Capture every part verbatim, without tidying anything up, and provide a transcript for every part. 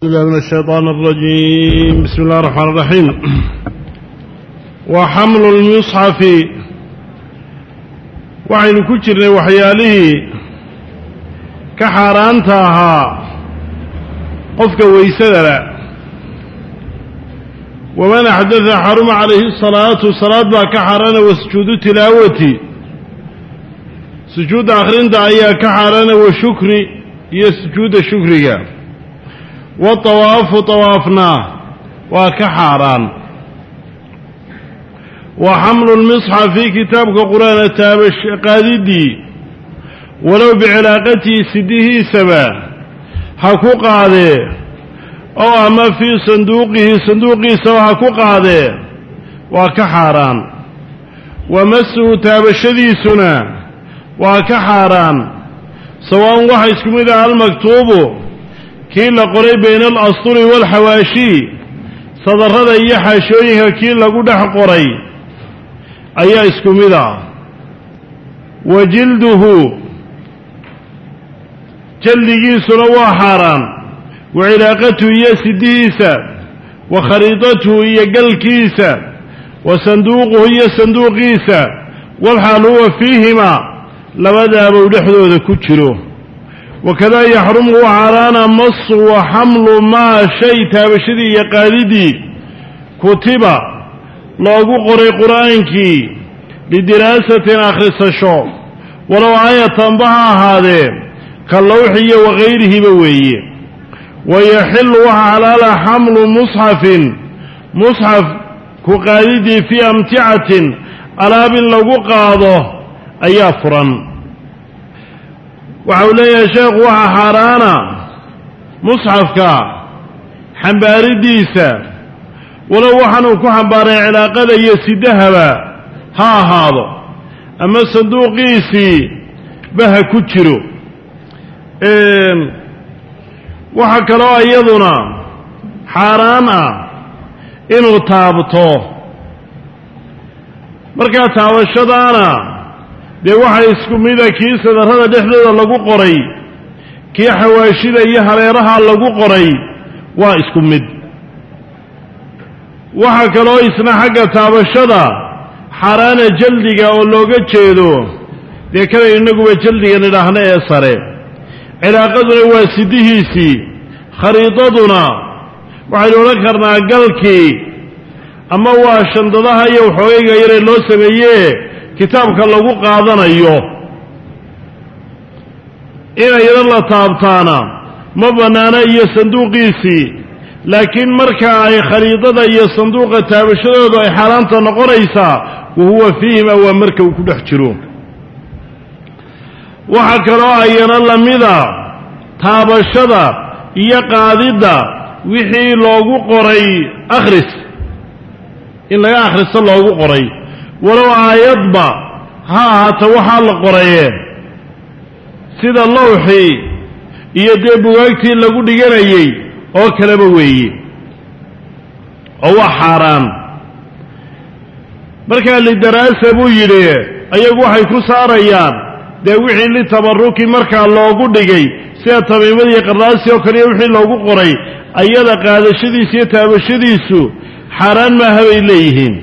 من الشيطان الرجيم. بسم الله الرحمن الرحيم. وحمل المصحف وعين كجر وحياله كحارانتها قفك ويسدل ومن أحدث حرم عليه الصلاة والصلاة كحاران وسجود تلاوتي سجود آخرين دعيا كحاران وشكر يسجود شكريا والطواف طوافنا وكحاران وحمل المصحف في كتاب قرآن التابش قاددي ولو بعلاقته سده سبا حقوق هذه أو أما في صندوقه صندوقه سوى حقوق هذه وكحاران ومسه تابشدي سنة وكحاران سواء وحيسكم إذا المكتوب كيل قريب بين الأسطر والحواشي صدر هذا يحاشويها كيل قدح قري أي اسكم إذا وجلده جلدي سنوا حاران وعلاقته هي سديسة وخريطته هي قل كيسة وصندوقه هي صندوق كيسة والحال هو فيهما لبدا بودحه ذا كتشروه وكذا يحرم عرانا مص وحمل ما شيء تابشدي يقالدي كتب لوغو قري قرآنك لدراسة آخر الشوق ولو آية بها هذه كاللوحي وغيره بوي ويحل وحلال حمل مصحف مصحف كقالدي في أمتعة ألاب لوغو قاضه أيافرا وحولي يا شيخ وحا حارانا مصحفك حنباري ديسا ولو وحنو كو حنباري علاقة يسيدها ها هذا أما صندوقيسي بها كتشرو وحا كلو أيضنا حارانا إنو تابطو مركا تاوشدانا dee waxa isku mida kii sadarrada dhexdooda lagu qoray kii xawaashida iyo hareeraha lagu qoray waa isku mid waxa kaloo isna xagga taabashada xaraana jaldiga oo looga jeedo dee kale inaguba jaldiga nidhaahna ee sare cilaaqaduna waa sidihiisii khariidaduna waxaynu odhan karnaa galkii ama waa shandadaha iyo waxoogayga yaree loo sameeyee kitaabka lagu qaadanayo inayna la taabtaana ma banaana iyo sanduuqiisii laakiin marka ay khariidada iyo sanduuqa taabashadoodu ay xaaraanta noqonaysaa wahuwa fiihima waa marka uu ku dhex jiro waxa kaloo ayana lamida taabashada iyo qaadidda wixii loogu qoray akhris in laga akhristo loogu qoray ولو آياتبا ها هاتا وحا لقريه سيدا اللوحي يدي بواكتي لغو ديغانيي او كلبوي او حاران marka li daraasa buu yiri ayagu waxay ku saarayaan de wixii li tabarruki marka loogu dhigay sida tabiimadii qaraasi oo kaliya wixii loogu qoray ayada qaadashadiisa iyo taabashadiisu xaraan ma habay leeyihiin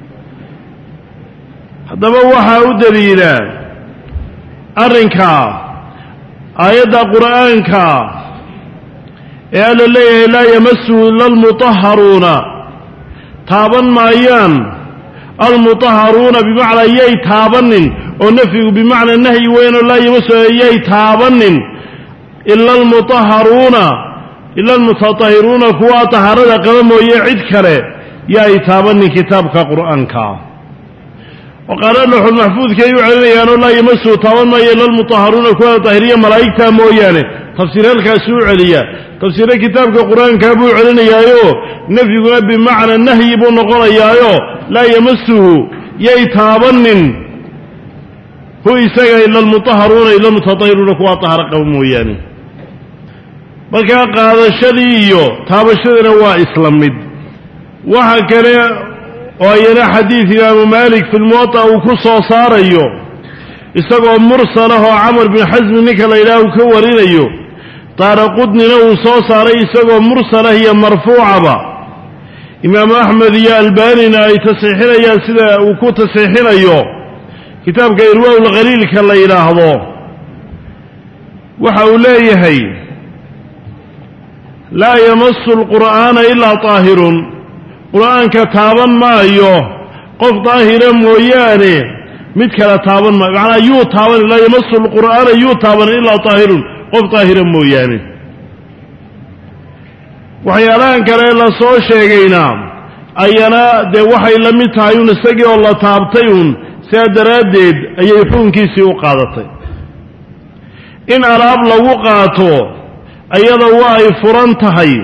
haddaba waxaa u daliila arrinka aayadda qur'aanka ee alla leeyahay laa yamasuhu ila almutahharuuna taaban maayaan almutahharuuna bimacnaa yay taabanin oo nafyigu bimacnaa nahyi weynoo laa yamasuhu yay taabanin ila almutahharuuna ila almutatahiruuna kuwaa tahaarada qaba mooye cid kale yay taabanin kitaabka qur'aanka وقال اللوح المحفوظ كي يعلن أنه لا يمسه طوال ما إلا المطهرون كوانا طاهرية ملائكة مويانة تفسير الكاسو عليا تفسير كتاب القرآن كابو علن يايو نفي بمعنى النهي بنقر يايو لا يمسه ييتابن هو يساق إلا المطهرون إلا المتطهرون كوانا طاهرة مويانة بلكا قال الشديو تاب الشدي نواء إسلامي وحكرا وأينا حديث إمام مالك في الموطأ وكسو صار أيو استقوا مرسله عمر بن حزم نكلا إله كورين أيو daaraqudnina uu soo saaray isagoo mursalah iyo marfuucaba imaamu axmed iyo albaanina ay tasxiixinayaan sida uu ku tasxiixinayo kitaabka irwaa'ul khaliilka la yidhaahdo waxa uu leeyahay laa yamasu alqur'aana ilaa taahirun qur'aanka taaban maayo qof daahira mooyaane mid kale taaban maayo macnaa yuu taaban laa yamasu alqur'aana yuu taaban ilaa taahirun qof daahira mooyaane waxyaalahan kale la soo sheegayna ayana dee waxay la mid tahay un isagii oo la taabtay un sidaa daraaddeed ayay xukunkiisii u qaadatay in alaab lagu qaato ayada waa ay furan tahay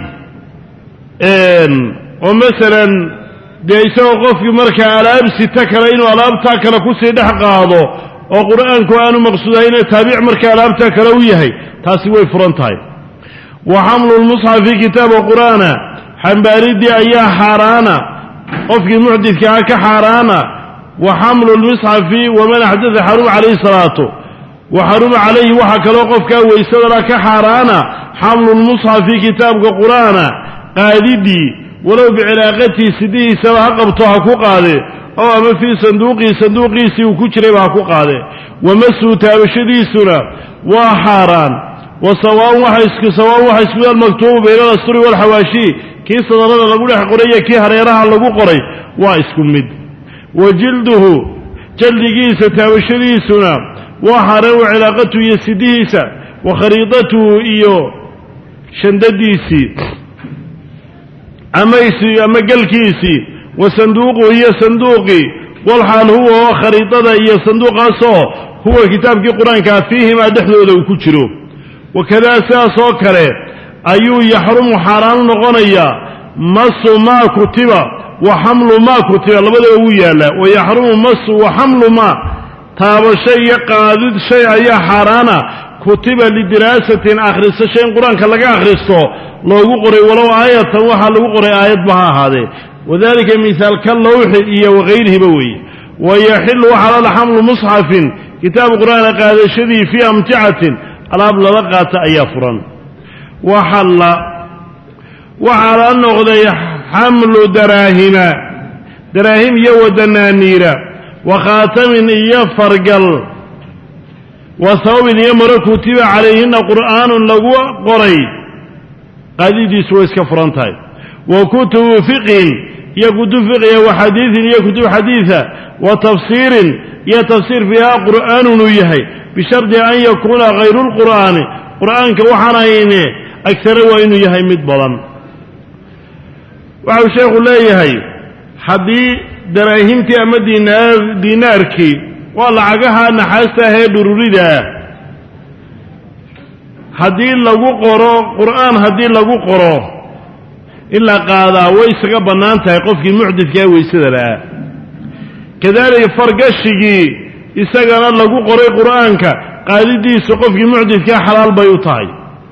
oo masalan dee isagoo qofkii markaa alaab sita kale inuu alaabtaa kale kusii dhex qaado oo qur'aanku aanu maqsuudahayne taabic markaa alaabtaa kale u yahay taasi way furan tahay wa xamlu lmusxafi kitaaba qur'aana xambaaridii ayaa xaaraana qofkii muxdidkaa ka xaaraana wa xamlu lmusxafi waman axdatha xaruma calayhi salaatu wa xaruma calayhi waxaa kaloo qofkaa weysadana ka xaaraana xamlu lmusxafi kitaabka qur'aana qaadidii walow bicilaaqatii sidihiisaba ha qabto ha ku qaade oo ama fii sanduuqii sanduuqiisii uu ku jirayba ha ku qaade wamasuu taabashadiisuna waa xaaraan wasawaaun waxa isku sawaaun waxa isku almaktuubu bayna alasturi waalxawaashi kii sadarada lagu dhex qoray iyo kii hareeraha lagu qoray waa isku mid wa jilduhu jaldigiisa taabashadiisuna waa xaaraan wa cilaaqatuhu iyo sidihiisa wa khariidatuhu iyo shandadiisii amaysi ama galkiisii wa sanduuquhu iyo sanduuqii walxaal huwa oo khariidada iyo sanduuqaasoo huwa kitaabkii qur-aankaa fiihimaa dhexdooda uu ku jiro wakadaa sidaas oo kale ayuu yaxrumu xaaraan noqonayaa masu maa kutiba wa xamlu maa kutiba labadaba wuu yaallaa wa yaxrumu masu wa xamlu maa taabasho iyo qaadid shay ayaa xaaraana kutiba lidiraasatin akhrisasho in qur-aanka laga akhristo loogu qoray walow aayatan waxaa lagu qoray aayadba ha ahaadee wadalika mihaal ka lawxi iyo wakayrihiba weeye wayaxilu xalaala xamlu musxafin kitaabu qur'aana qaadashadii fii amticatin alaab lala qaata ayaa furan waxalla waxaa la noqday xamlu daraahima daraahim iyo wadanaaniira wa khaatamin iyo fargal wa hawbin iyo maro kutiba calayhina qur'aanun lagu qoray qaadidiisu way iska furan tahay wa kutubu fiqhin iyo kutub fiqhiya wa xadiiin iyo kutub xadiida wa tafsiirin iyo tafsiir fiihaa qur'aanun uu yahay bishardi an yakuuna hayru lqur'aani qur'aanka waxaan hayne agtare waa inuu yahay mid badan waxau sheekhu leeyahay haddii daraahimtii ama diinaar diinaarkii waa lacagaha naxaasta ahee dhururidaa haddii lagu qoro qur'aan haddii lagu qoro in la qaadaa way isaga bannaan tahay qofkii muxdidkaa weysada la'aa kadaalika fargashigii isagana lagu qoray qur'aanka qaadidiisu qofkii muxdidkaa xalaal bay u tahay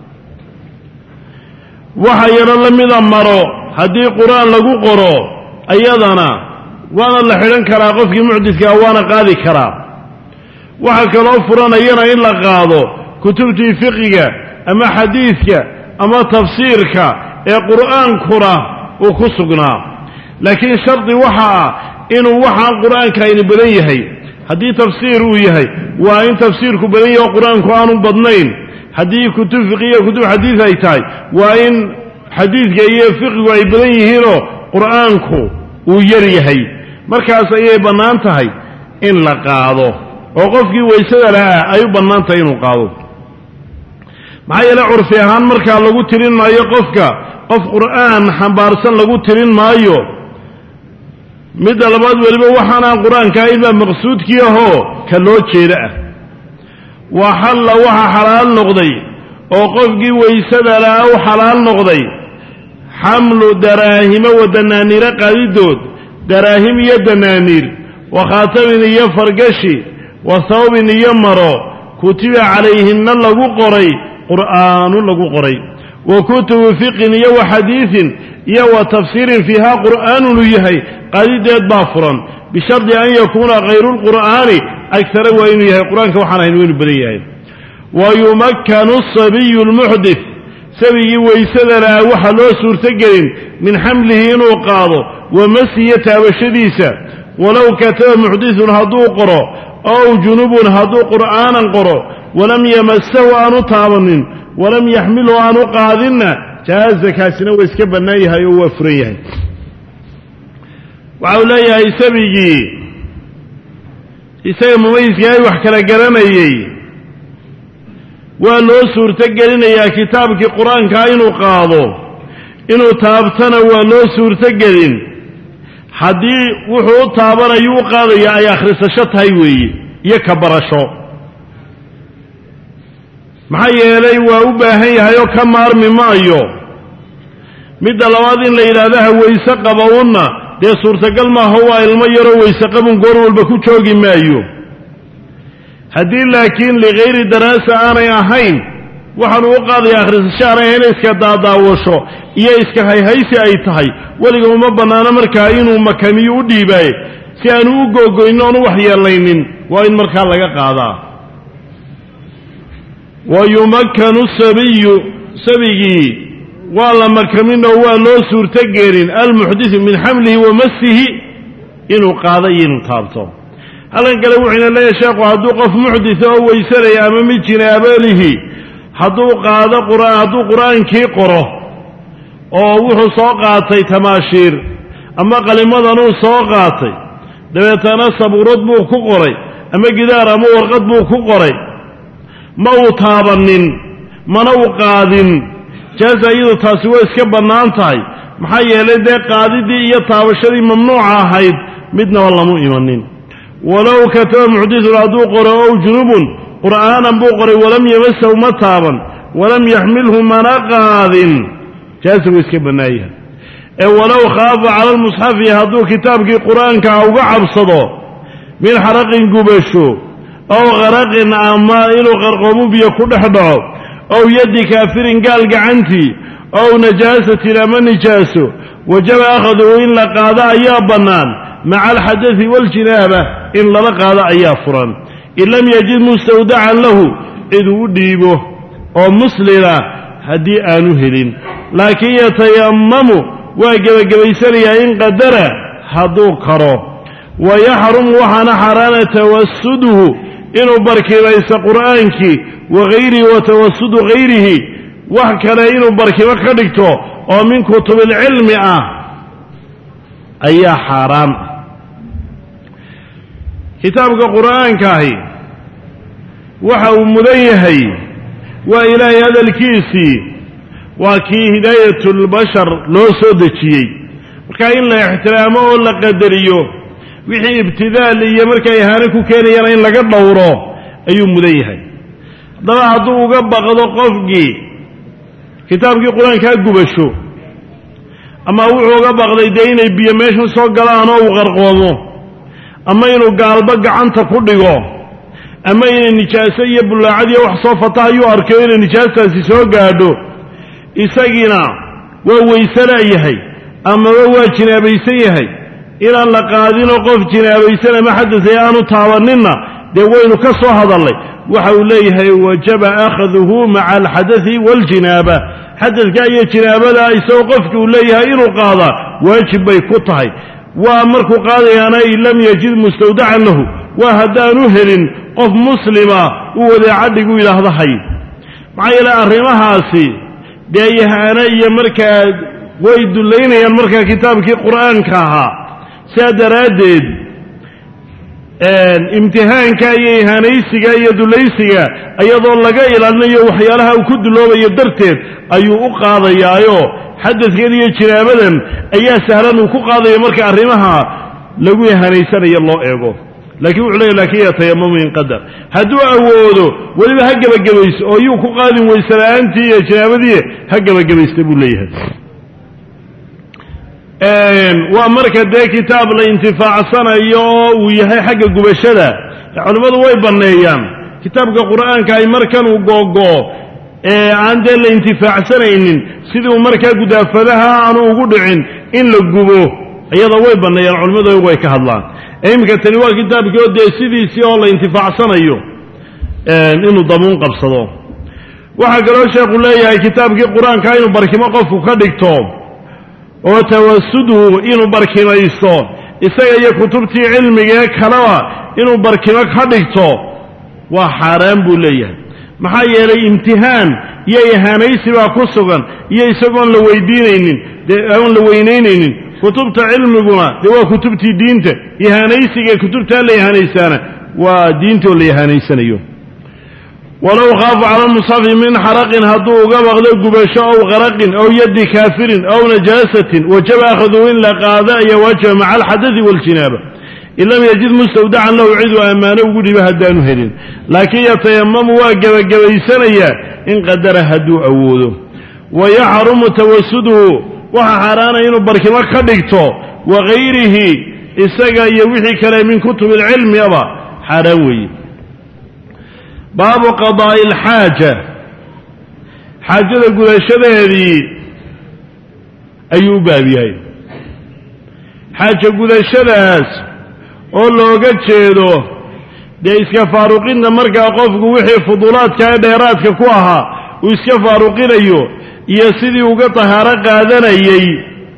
waxa yaro la mida maro haddii qur'aan lagu qoro ayadana waana la xidhan karaa qofkii muxdidkaa waana qaadi karaa waxaa kaloo furanayana in la qaado kutubtii fiqiga ama xadiidka ama tafsiirka ee qur'aankuna uu ku sugnaa laakiin shardi waxa ah inuu waxaan qur'aanka aynu badan yahay haddii tafsiir uu yahay waa in tafsiirku badan yahay oo qur'aanku aanu badnayn haddii kutub fiqiya kutub xadiid ay tahay waa in xadiidka iyo fiqigu ay badan yihiinoo qur'aanku uu yar yahay markaas ayay bannaan tahay in la qaado oo qofkii weysada lahaa ay u bannaan tahay inuu qaado maxaa yeele curfi ahaan markaa lagu tirin maayo qofka qof qur'aan xambaarsan lagu tirin maayo midda labaad weliba waxaanaan qur'aanka ahayn baa maqsuudkii ahoo ka loo jeeda ah waxalla waxa xalaal noqday oo qofkii weysada lahaa u xalaal noqday xamlu daraahimo wa danaaniiro qaadidood daraahim iyo danaaniir wa khaatamin iyo fargashi wa hawbin iyo maro kutiba calayhinna lagu qoray qur'aanu lagu qoray wa kutubu fiqhin iyo wa xadiiin iyo wa tafsiirin fiihaa qur'aanun uu yahay qaadideed baa furan bishardi an yakuuna hayru lqur'aani agtare waa inuu yahay qur-aanka waxaan ahayn waa inuu badan yahay wa yumakkanu asabiyu lmuxdit sabigii waysadana waxa loo suurtagelin min xamlihi inuu qaado wamasiya taabashadiisa walow kataba muxdithun hadduu qoro ow junubun hadduu qur'aanan qoro walam yamasahu aanu taabanin walam yaxmilhu aanu qaadinna jaaza kaasina waa iska bannaan yahay oo waa furan yahay waxa uu leeyahay sabigii isaga mumayiskaa wax kala garanayey waa loo suurtogelinayaa kitaabkii qur-aankaa inuu qaado inuu taabtana waa loo suurtogelin haddii wuxuu u taabanayu u qaadaya ay akhrisasho tahay weeye iyo ka barasho maxaa yeelay waa u baahan yahay oo ka maarmi maayo midda labaad in la yidhaahdo ha wayse qaba unna dee suurtagal maaha waa ilmo yaroo wayse qabun goor walba ku joogi maayo haddii laakiin ligayri daraasa aanay ahayn waxaanu u qaadaya akhrisasho aanay ahayn iska daadaawasho iyo iska hayhaysi ay tahay weliga uma bannaano markaa inuu makamiyo u dhiibaaye si aanu u googoynin oonu wax yeelaynin waa in markaa laga qaadaa wa yumakkanu sabiyu sabigii waa la makamin oo waa loo suurtogelin almuxdisu min xamlihi wa masihi inuu qaado iyo inuu taabto halkan kale wuxuuna leeyahay sheekhu hadduu qof muxditha oo weysanaya ama mid jinaabaalihi hadduu qaado qur'aan hadduu qur'aankii qoro oo wuxuu soo qaatay tamaashiir ama qalimadanuu soo qaatay dabeetana sabuurad buu ku qoray ama gidaar ama warqad buu ku qoray ma uu taabanin mana uu qaadin jaaza iyadu taasi way iska bannaan tahay maxaa yeelay dee qaadidii iyo taabashadii mamnuuca ahayd midnaba lamu imanin walow kataba muxdithun hadduu qoro ow junubun qur'aanan buu qoray walam yamasahu ma taaban walam yaxmilhu mana qaadin jaaza way iska bannaan yahay ee walow khaafa cala almusxafi hadduu kitaabkii qur'aankaa uga cabsado min xaraqin gubasho ow qaraqin ama inuu qarqoomu biyo ku dhex dhaco ow yaddi kaafirin gaal gacantii ow najaasatin ama nijaaso wajaba akhaduhu in la qaado ayaa bannaan maca alxadai waljinaaba in lala qaado ayaa furan in lam yajid mustawdacan lahu ciduu u dhiibo oo muslina haddii aanu helin laakiin yatayammamu waa gebagabaysanayaa in qadara hadduu karo wayaxrumu waxaana xaaraana tawasuduhu inuu barkimaysto qur'aankii wagayrihi wa tawasudu gayrihi wax kale inuu barkimo ka dhigto oo min kutubilcilmi ah ayaa xaaraan ah kitaabka qur'aankaahi waxa uu mudan yahay waa ilaahay hadalkiisii waa kii hidaayatulbashar loo soo dejiyey marka in la ixtiraamo oo la qadariyo wixii ibtidaal iyo markay ihaano ku keenayaan in laga dhowro ayuu mudan yahay haddaba hadduu uga baqdo qofkii kitaabkii qur-aankaa gubasho ama wuxuu uga baqday dee inay biyo meeshan soo galaan oo uu qarqoomo ama inuu gaalba gacanta ku dhigo ama inay nijaaso iyo bullaacadiiyo wax soo fataha ayuu arkayo inay nijaastaasi soo gaadho isagiina waa waysanaayahay amaba waa jinaabaysan yahay inaan la qaadinoo qof jinaabaysan ama xadasay aanu taabaninna dee waynu ka soo hadallay waxa uu leeyahay wajaba akhaduhu maca alxadai waljinaaba xadadka iyo jinaabada isagoo qofki uu leeyahay inuu qaadaa waajib bay ku tahay waa markuu qaadayaana in lam yajid mustawdacan lahu waa haddaanu helin qof muslima uu wadeecadhigu yidhaahdo hay maxaa yeele arrimahaasi dee yahaano iyo markaa way dullaynayaan markaa kitaabkii qur'aanka ahaa sidaa daraaddeed imtixaanka iyo ihaanaysiga iyo dulaysiga iyadoo laga ilaalinayo waxyaalaha uu ku duloobayo darteed ayuu u qaadayaayo xadadkan iyo jinaabadan ayaa sahlan uu ku qaadayo marka arrimaha lagu ihaanaysanayo loo eego laakiin wuxuu leeyahy laakiin yatayamamu in qadar hadduu awoodo weliba ha gebagabayso oo yuu ku qaadin waysela'aantii iyo jinaabadii ha gebagabaysta buu leeyahay waa marka dee kitaab la intifaacsanayo oo uu yahay xagga gubashada culimmadu way banneeyaan kitaabka qur'aanka ay markan uu googoo ee aan dee la intifaacsanaynin sidii uu markaa gudaafadaha aanu ugu dhicin in la gubo iyada way banneeyaan culimmadu iyagu ay ka hadlaan ee iminka tani waa kitaabkii oo dee sidiisii oo la intifaacsanayo inuu dabuun qabsado وحقلوا شيخ الله كتاب القرآن كاينو بركما قفو كدكتو وتوسده إنو بركما يستو إسايا يكتبتي علمي كلاوا إنو بركما كدكتو وحرام بوليا maxaa yeelay imtihaan iyo ihaanaysi baa ku sugan iyo isagoon la weydiinaynin aan la weynaynaynin kutubta cilmiguna de waa kutubtii diinta ihaanaysiga kutubta la ihaanaysana waa diinta la ihaanaysanayo walaw khaafa ala musafi min haraqin hadu uga baqdo gubasho aw qaraqin aw yadi kaafirin aw najaasatin wajaba akhadhu illa qaada ya wajha ma'a al-hadath wal jinaba إن لم يجد مستودعا له عيد وأمانه وقل بهدانه هدين لكن يتيمم واجب جويسانيا إن قدر هدو أوده ويحرم توسده وحرانا إنه بركما خدقته وغيره إساقا يوحي كلام من كتب العلم يبا حروي باب قضاء الحاجة حاجة يقول الشبه هذه أيوب بابي حاجة يقول الشبه oo looga jeedo de iska faaruqinna marka qofku wixii fudulaadka dheeraadka ku ahaa uu iska faaruqinayo iyo sidii uga tahaaro qaadanayay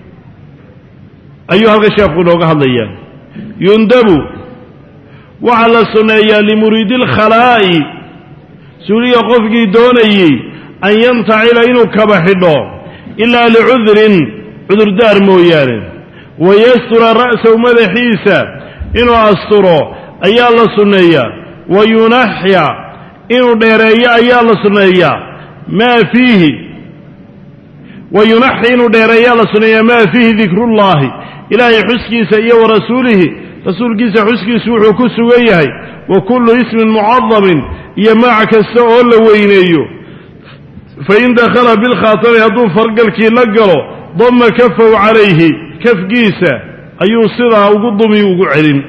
ayuu halka sheekhu nooga hadlayaa yundabu waxa la suneeyaa limuriidil khalaa'i suuliya qofkii doonayay an yantacila inuu kaba xidho ilaa licudrin cudurdaar mooyaane wayastura ra'sahu madaxiisa inuu asturo ayaa la sunneeyaa wayunaxya inuu dheereeyo ayaa la sunneeyaa maa fiihi wayunaxya inuu dheereeyaa la sunneeyaa maa fiihi dikrullaahi ilaahay xuskiisa iyo warasuulihi rasuulkiisa xuskiisu wuxuu ku sugan yahay wa kullu ismin mucadamin iyo magac kasta oo la weyneeyo fain dakhala bilkhaatami hadduu fargalkii la galo damma kafahu calayhi kafgiisa ayuu sidaa ugu dumi ugu celin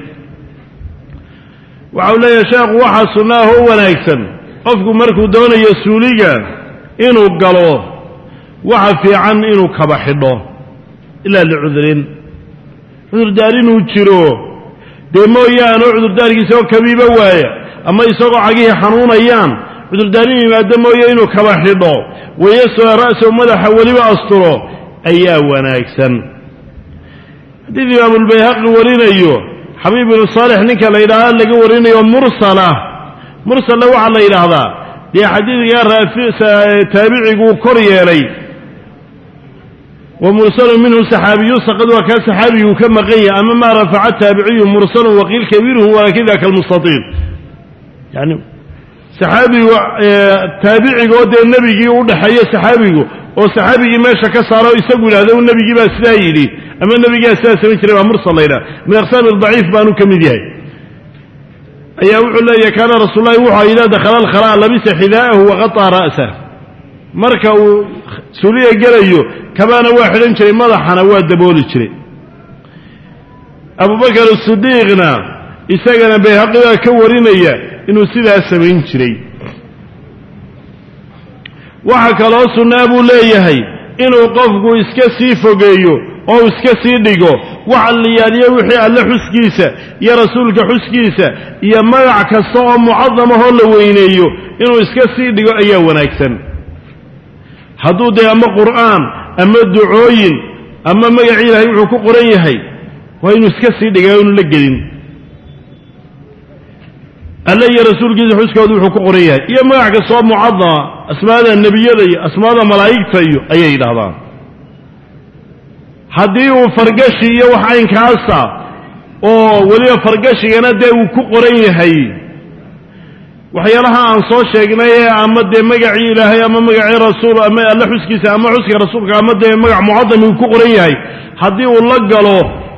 waxa uu leeyahay sheekhu waxa sunnah oo wanaagsan qofku markuu doonayo suuliga inuu galo waxa fiican inuu kaba xidho ilaa licudrin cudurdaar inuu jiro dee mooyaane cudurdaarkiisa oo kabiiba waaya ama isagoo cagihii xanuunayaan cudurdaarin yimaado mooye inuu kaba xidho wayasoo ra'sahu madaxa weliba asturo ayaa wanaagsan حديث إمام البيهقي ورينيو حبيب بن صالح نك لا إله إلا هو ورينيو مرسلة مرسلة وعلى إله هذا دي حديث يا رافع تابعي كوريالي ومرسل منه سحابي سقط وكان سحابي كما غيا أما ما رفع التابعي مرسل وقيل كبير هو كذا كالمستطيل يعني سحابي تابعي قد النبي يقول حي سحابي وسحابي ما شك صار يسقول هذا والنبي جاب سايلي أما النبي جاء ساسا من كلمة مرسل إلى من أقسام الضعيف بانو كمديه أي أقول له كان رسول الله يوحى إذا دخل الخلاء لبس حذاءه وغطى رأسه مركه سوريا جريه كمان واحد انشري مضحنا واد دبول الشري أبو بكر الصديقنا إساقنا بيهقنا كورينيا إنه سيدها السبعين شري وحكى الله سنة أبو ليهي إنه قفقه إسكسي فوقيه أو إسكسي ديقه وعليان يوحي على حسكيسة يا رسولك حسكيسة يا مرعك الصوم معظمه اللوينيه إنه إسكسي ديقه أيوانا أكثر حدود أما قرآن أما دعوين أما مقعي لهي وحكو قريهي وإنه إسكسي ديقه لقلين ألا يا رسول جيز حسكه وحكو قريهي يا مرعك الصوم معظمه أسماء النبي لي أسماء ملايكة أيه إلى هذا haddii uu fargashi iyo wax aynkaasa oo waliba fargashigana dee uu ku qoran yahay waxyaalaha aan soo sheegnay ama dee magacii ilaahay ama magacii rasuul ama alla xuskiisa ama xuska rasuulka ama dee magac mucadam uu ku qoran yahay haddii uu la galo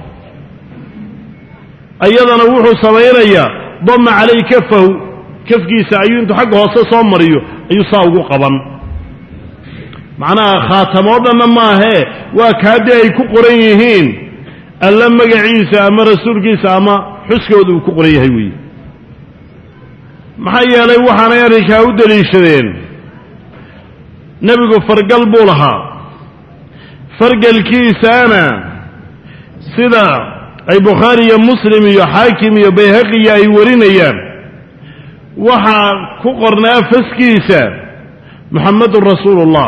ayadana wuxuu samaynayaa damma calay kafahu kafkiisa ayuu intuu xagga hoose soo mariyo ayuu saa ugu qaban معناها خاتمودنا ما هي وكادي أي كقريهين ألا مجعيسى أما رسول جيسى أما حسكودو كقريه وي محيا لي وحنا يريك أود ليشرين نبيكو فرق البولها فرق الكيس أنا سيدا أي بخاري يا مسلم يا حاكم يا بيهقي يا ورين يا وحا كقرنا فسكيسى محمد رسول الله.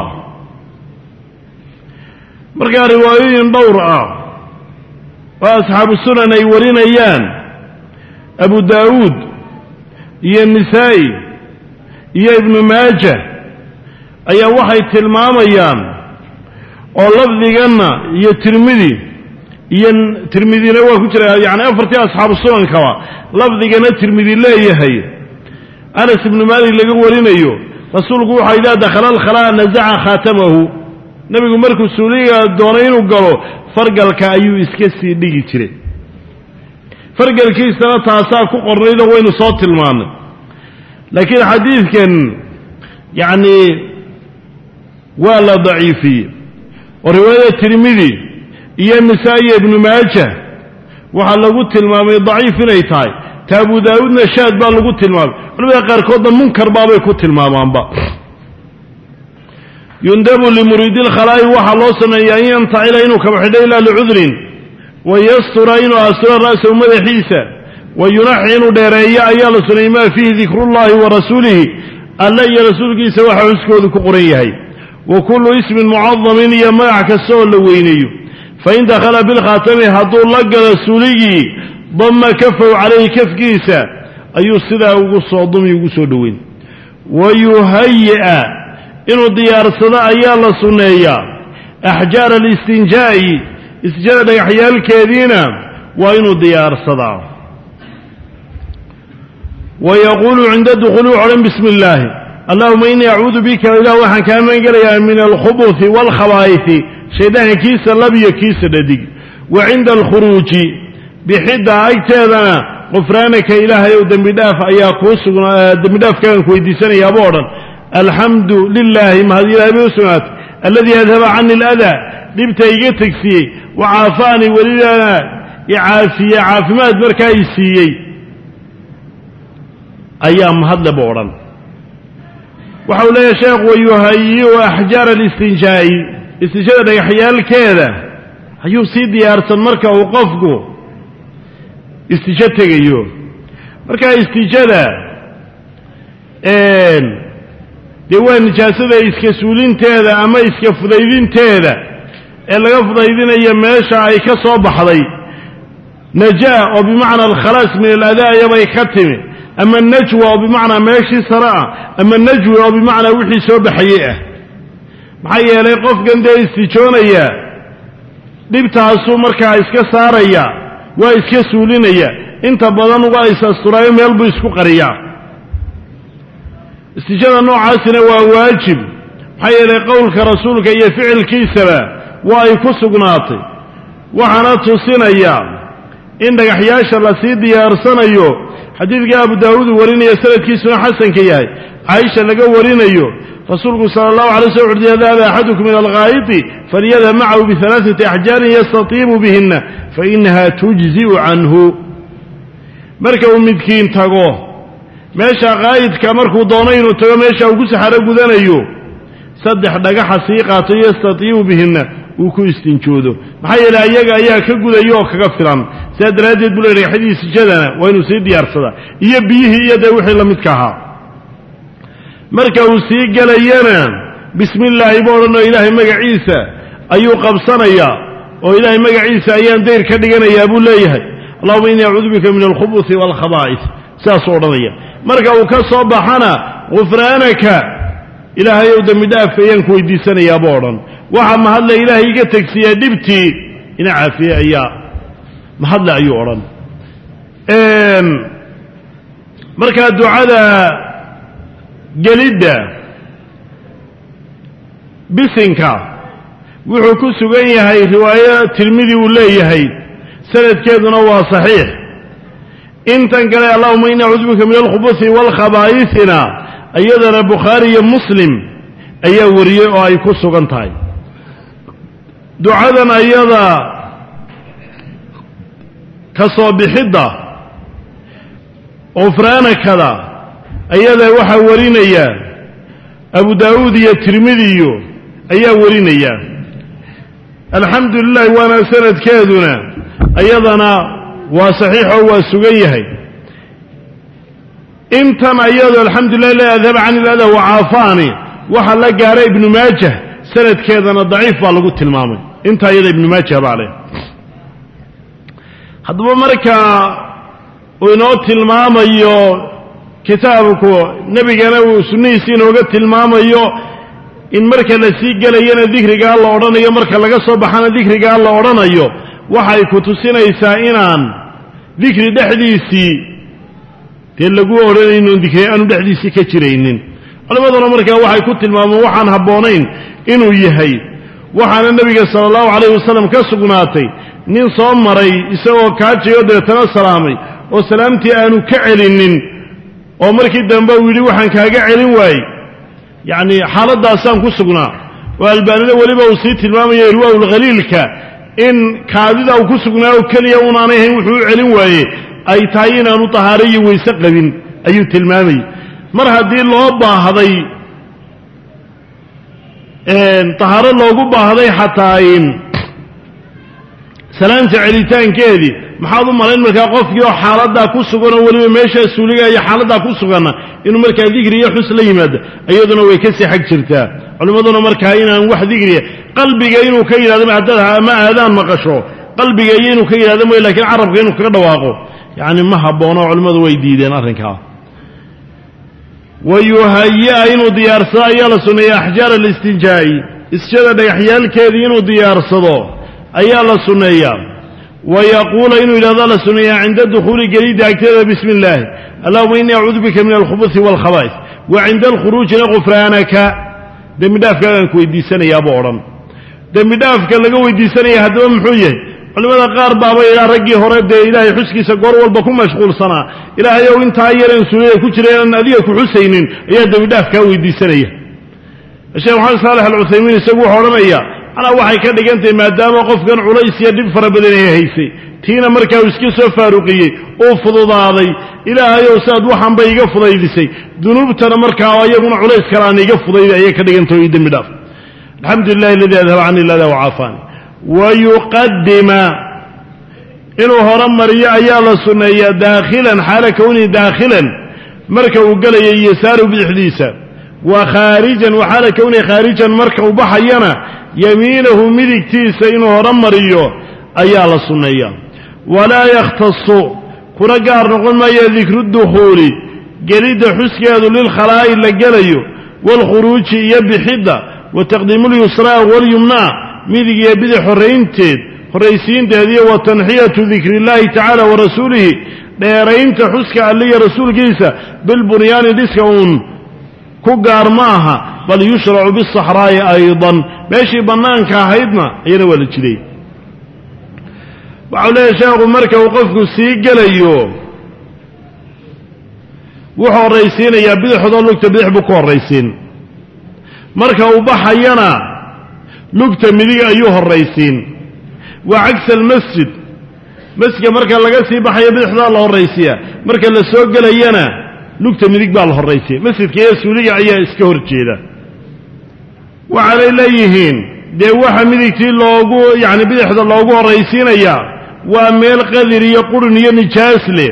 مركا روايين دورة وأصحاب السنن أي ورين أيان أبو داود يا النسائي يا ابن ماجه أي وحي تلمام أيان ولفظ جنة يا ترمذي يا ترمذي لو كتر يعني أفرتي أصحاب السنن كوا لفظ جنة ترمذي الله يهي أنس بن مالك اللي ورين أيوه رسول الله إذا دخل الخلاء نزع خاتمه نبي مركو سوريا دونين وقالوا فرق الكايو اسكسي ديجي تري فرق الكيس لا تاساك قريده وين صوت المان لكن حديث كان يعني ولا ضعيفي ورواية الترمذي هي النسائي ابن ماجه وحلا قلت المام ضعيف ليتاي تابو داود نشاد بقى قلت المام أنا بقى كود منكر بابا قلت المام بقى يندب لمريد الخلاء وحلوصنا أن ينطعل إنه كبحدي إلى لعذر ويستر إنه أسر الرأس ومدحيسا وينحن ديريا أيال سليمان فيه ذكر الله ورسوله ألا يرسولك سواح عسكو ذكو قريه وكل اسم معظم يماعك السؤال لويني فإن دخل بالخاتم هدو لق رسولي ضم كفه عليه كف كيسا أي السلاء وقصة ضم يقصة دوين ويهيئ إنه ديار صداء يالا سنية أحجار الاستنجاء استجاد يحيى الكاذين وإنه ديار صداء ويقول عند الدخول علم بسم الله اللهم إني أعوذ بك إلى وحن كان من قرية من الخبث والخبائث شيطان كيس لبي كيس رديق وعند الخروج بحدة أيتادنا غفرانك إله يودن بداف أياكوس دم بداف كان كويدساني يا بورا الحمد لله ما هذه الأبيوسنات الذي أذهب عني الأذى لبت يجتك فيه وعافاني ولله يعافي عافمات مركايسي أيام هذا بورا وحول يا شيخ ويهيئ أحجار الاستنجاء استنجاء يحيى الكذا أيو سيدي أرسل مركا وقفكو استنجاء تغيو مركا استنجاء إن ديوان نجاسة إسكسولين تيدا أما إسكفضيدين تيدا إلا يفضيدين أياميشا أي كصوب حضي نجاء وبمعنى الخلاص من الأداء يبا يكتم أما النجوى وبمعنى ماشي سراء أما النجوى وبمعنى وحي سوب حيئة محيي لي قف قنده استيشونيا ديبتها السومركا إسكساريا وإسكسولينيا انت بضان وإسا السرايم يلبو إسكو قريا استجابة نوع عاسنا وواجب حي لقولك رسولك هي فعل كيسبا ويكس قناطي وحناته سنيا إنك حياش الله سيدي أرسنيو حديث أبو داود وريني يسألت كيسنا حسن كياي عائشة لقى ورينيو رسولك صلى الله عليه وسلم يذهب أحدكم من الغائط فليذهب معه بثلاثة أحجار يستطيب بهن فإنها تجزئ عنه مركب مدكين تقوه meesha qaayidka markuu doonay inuu tago meesha uu ku saxaro gudanayo saddex dhagax sii qaato yastatiibu bihina uu ku istinjoodo maxay ilaa iyaga ayaa ka gudayo oo kaga filan saadaradeed buu leeyahay xadiis jadana waa inuu sii diyaarsada iyo biyihii iyo day wixii la midka ahaa marka uu sii galayana bismillaahi boorno ilaahay magaciisa ayuu qabsanaya oo ilaahay magaciisa ayaan deer ka dhiganayaa buu leeyahay allahumma inni a'uudu bika min al-khubuthi wal khaba'ith saas oo dhanaya marka uu ka soo baxana ghufraanaka ilaahay uu dambi dhaaf ayaan ku weydiisanayaa boodan waxa ma hadla ilaahay iga tagsiya dibti ina caafiya ayaa ma hadla ayuu oran een marka ducada gelida bisinka wuxuu ku sugan yahay riwaaya Tirmidhi uu leeyahay sanadkeeduna waa saxiix intan kale allahumma inna a'udhu bika min al-khubuthi wal khaba'ithina ayadana bukhari iyo muslim ayaa wariyay oo ay ku sugan tahay ducadan ayada ka soo bixida oo faraanakada ayada waxa warinaya abu daawud iyo tirmidhi ayaa warinaya alxamdulillah waana sanadkeeduna ayadana waa saxiix oo waa sugan yahay intan ayadu alxamdulillah la adhab an al-adha wa aafani waxa la gaaray ibnu maajah sanadkeedana daciif baa lagu tilmaamay inta iyada ibnu maajah baa leh haddaba marka uu inoo tilmaamayo kitaabku nabigana uu sunnihiisa inooga tilmaamayo in marka la sii gelayana dikrigaa la odhanayo marka laga soo baxana dikrigaa la odhanayo waxay ku tusinaysaa inaan dikri dhexdiisii dee lagu odhanayno dikri aanu dhexdiisii ka jiraynin culimaduna markaa waxay ku tilmaameen waxaan habboonayn inuu yahay waxaana nebiga sala allahu calayhi wasallam ka sugnaatay nin soo maray isagoo kaajayo deetana salaamay oo salaamtii aanu ka celinin oo markii dambe uu yidhi waxaan kaaga celin waayey yacni xaaladdaasaan ku sugnaa oo albaanina weliba uu sii tilmaamaya irwaa'ulkhaliilka in kaadida uu ku sugnaa oo keliya unaanay ahayn wuxuu u celin waaye ay tahay inaanu tahaaro iyo weyse qabin ayuu tilmaamayay mar haddii loo baahday tahaaro loogu baahday xataa in salaanta celitaankeedii maxaad u malayn markaa qofkii oo xaaladdaa ku sugan oo weliba meeshaa suuliga iyo xaaladdaa ku suganna inuu markaa dikri iyo xus la yimaado iyaduna way ka sii xag jirtaa culimmaduna markaa inaan wax dikriya qalbiga inuu ka yidhahdo haddaad ama aadaan maqasho qalbiga iyo inuu ka yidhahdo mooye lakiin carabka inuu kaga dhawaaqo yacni ma habboono culimmadu way diideen arrinkaa wayuhaya inuu diyaarsado ayaa la sunneeya axjaar alistinjaa'i isjada dhagaxyaalkeedii inuu diyaarsado ayaa la sunneeyaa wayaquula inuu yidhahdo la sunneeyaa cinda dukhuuli gelidda agteeda bismi illaahi allahuma innii acuudu bika min alkhubuthi waalkhabaa'is wa cinda alkhuruujina gufraanaka dembi dhaafkaagaan ku weydiisanayaabuu odhan dembi dhaafka laga weydiisanaya haddaba muxuu yahay culimmada qaar baaba ilaa raggii hore dee ilaahay xuskiisa goor walba ku mashquulsanaa ilaahay ow intaa yareen suulida ku jira inaan adiga ku xusaynin ayaa dembi dhaaf kaa weydiisanaya sheekh maxamed saalex alcuthaymiin isagu wuxuu odhanaya anaa waxay ka dhigantahay maadaama qofkan culays iyo dhib fara badan ay haysay tiina markaa uu iska soo faaruqiyey uu fududaaday ilaahay ow siaad waxaan bay iga fudaydisay dunuubtana markaa iyaguna culays kalaana iga fudayday ayay ka dhigantahay io dembi dhaaf alxamdu lilahi aladii adhaba cani lada wacaafaani wayuqadima inuu horumariyo ayaa la sunneeyaa daakhilan xaala kownihi daakhilan marka uu gelayo yasaaru bidixdiisa wa khaarijan wa xaala kownihi khaarijan marka uu baxayana yamiinahu midigtiisa inuu horumariyo ayaa la sunneeyaa walaa yakhtasu kuna gaar noqon maayo dikru dukhuuli gelidda xuskeedu lilkhalaa'i la gelayo waalkhuruuji iyo bixidda wa taqdiimu lyusraa walyumnaa midig iyo bidix horraynteed horraysiinteed iyo wa tanxiyatu dikri illaahi tacaala wa rasuulihi dheeraynta xuska alle iyo rasuulkiisa bilbunyaani dhiska uun ku gaar ma aha bal yushracu bisaxraa'i aydan meeshii bannaanka ahaydna ayana waa la jiray waxau leeyahay sheekhu marka uu qofku sii gelayo wuxuu horraysiinayaa bidixdoo lugta bidix buu ku horraysiin marka uu baxayana lugta midig ayuu horraysiin waa cagsa almasjid masjidka marka laga sii baxayo bidixdaa la horraysiyaa marka la soo gelayana lugta midig baa la horraysiya masjidka iyo suuliga ayaa iska hor jeeda waxaanay leeyihiin dee waxa midigtii loogu yacni bidixda loogu horraysiinayaa waa meel qadir iyo qurun iyo nijaas leh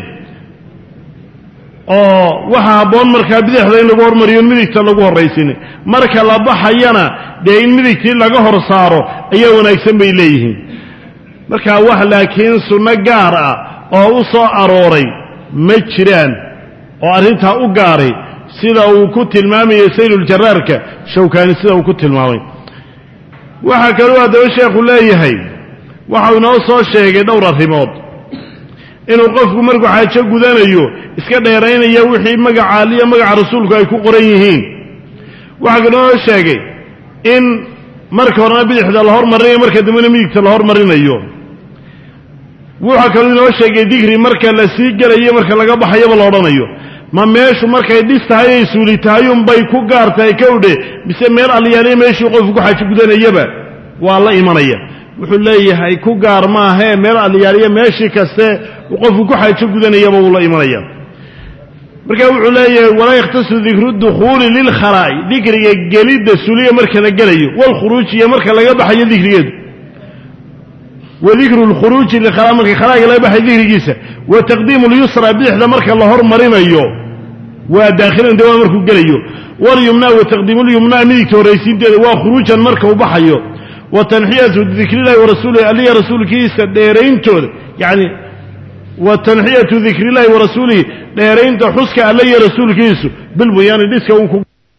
oo waxa habboon markaa bidixda in lagu hormariyo in midigta lagu horraysiinay marka la baxayana dee in midigtii laga hor saaro ayaa wanaagsan bay leeyihiin markaa wax laakiin sunno gaar ah oo u soo arooray ma jiraan oo arrintaa u gaaray sida uu ku tilmaamayo sayluljaraarka shawkaani sida uu ku tilmaamay waxaa kaluu haddaba sheekhu leeyahay waxau inoo soo sheegay dhowr arrimood inuu qofku markuu xaajo gudanayo iska dheeraynaya wixii magaca alle iyo magaca rasuulku ay ku qoran yihiin waxaa kaloo sheegay in marka horena bidixda la hormarinayo marka dambena midigta la hormarinayo wuxaa kaloo inoo sheegay dikri marka la sii gelayo marka laga baxayaba la odhanayo ma meeshu markay dhis tahay ay suuli tahay unbay ku gaar tahay kowdhe mise meel alyaaliya meeshuu qofku ku xaajo gudanayaba waa la imanaya wuxuu leeyahay ku gaar maahee meel alyaaliya meeshii kaste uu qofku ku xaajo gudanayaba wuu la imanaya marka wuxuu leeyahay walaa yakhtasu dikru dukhuuli lilkhalaa'i dikriga gelidda suuliga marka la gelayo waalkhuruuji iyo marka laga baxayo dikrigeedu wa dikru lkhuruuji lilkhalaa marka khalaa'iga laga baxayo dikrigiisa wa taqdiimu lyusra bidixda marka la hormarinayo وداخلا دوام مركو قليو واليمنى وتقديم اليمنى ميك توريسين وخروجا مركو بحيو وتنحية ذكر الله ورسوله عليه رسولك ديرين تود يعني وتنحية ذكر الله ورسوله ديرين تحسك عليه رسولك بالبيان ديسك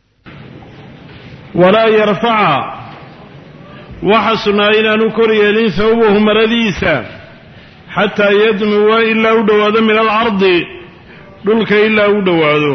ولا يرفع وحسنا إلى نكر يلين ثوبه مرديسا حتى يدنو إلا ودواد من العرض دلك إلا ودواد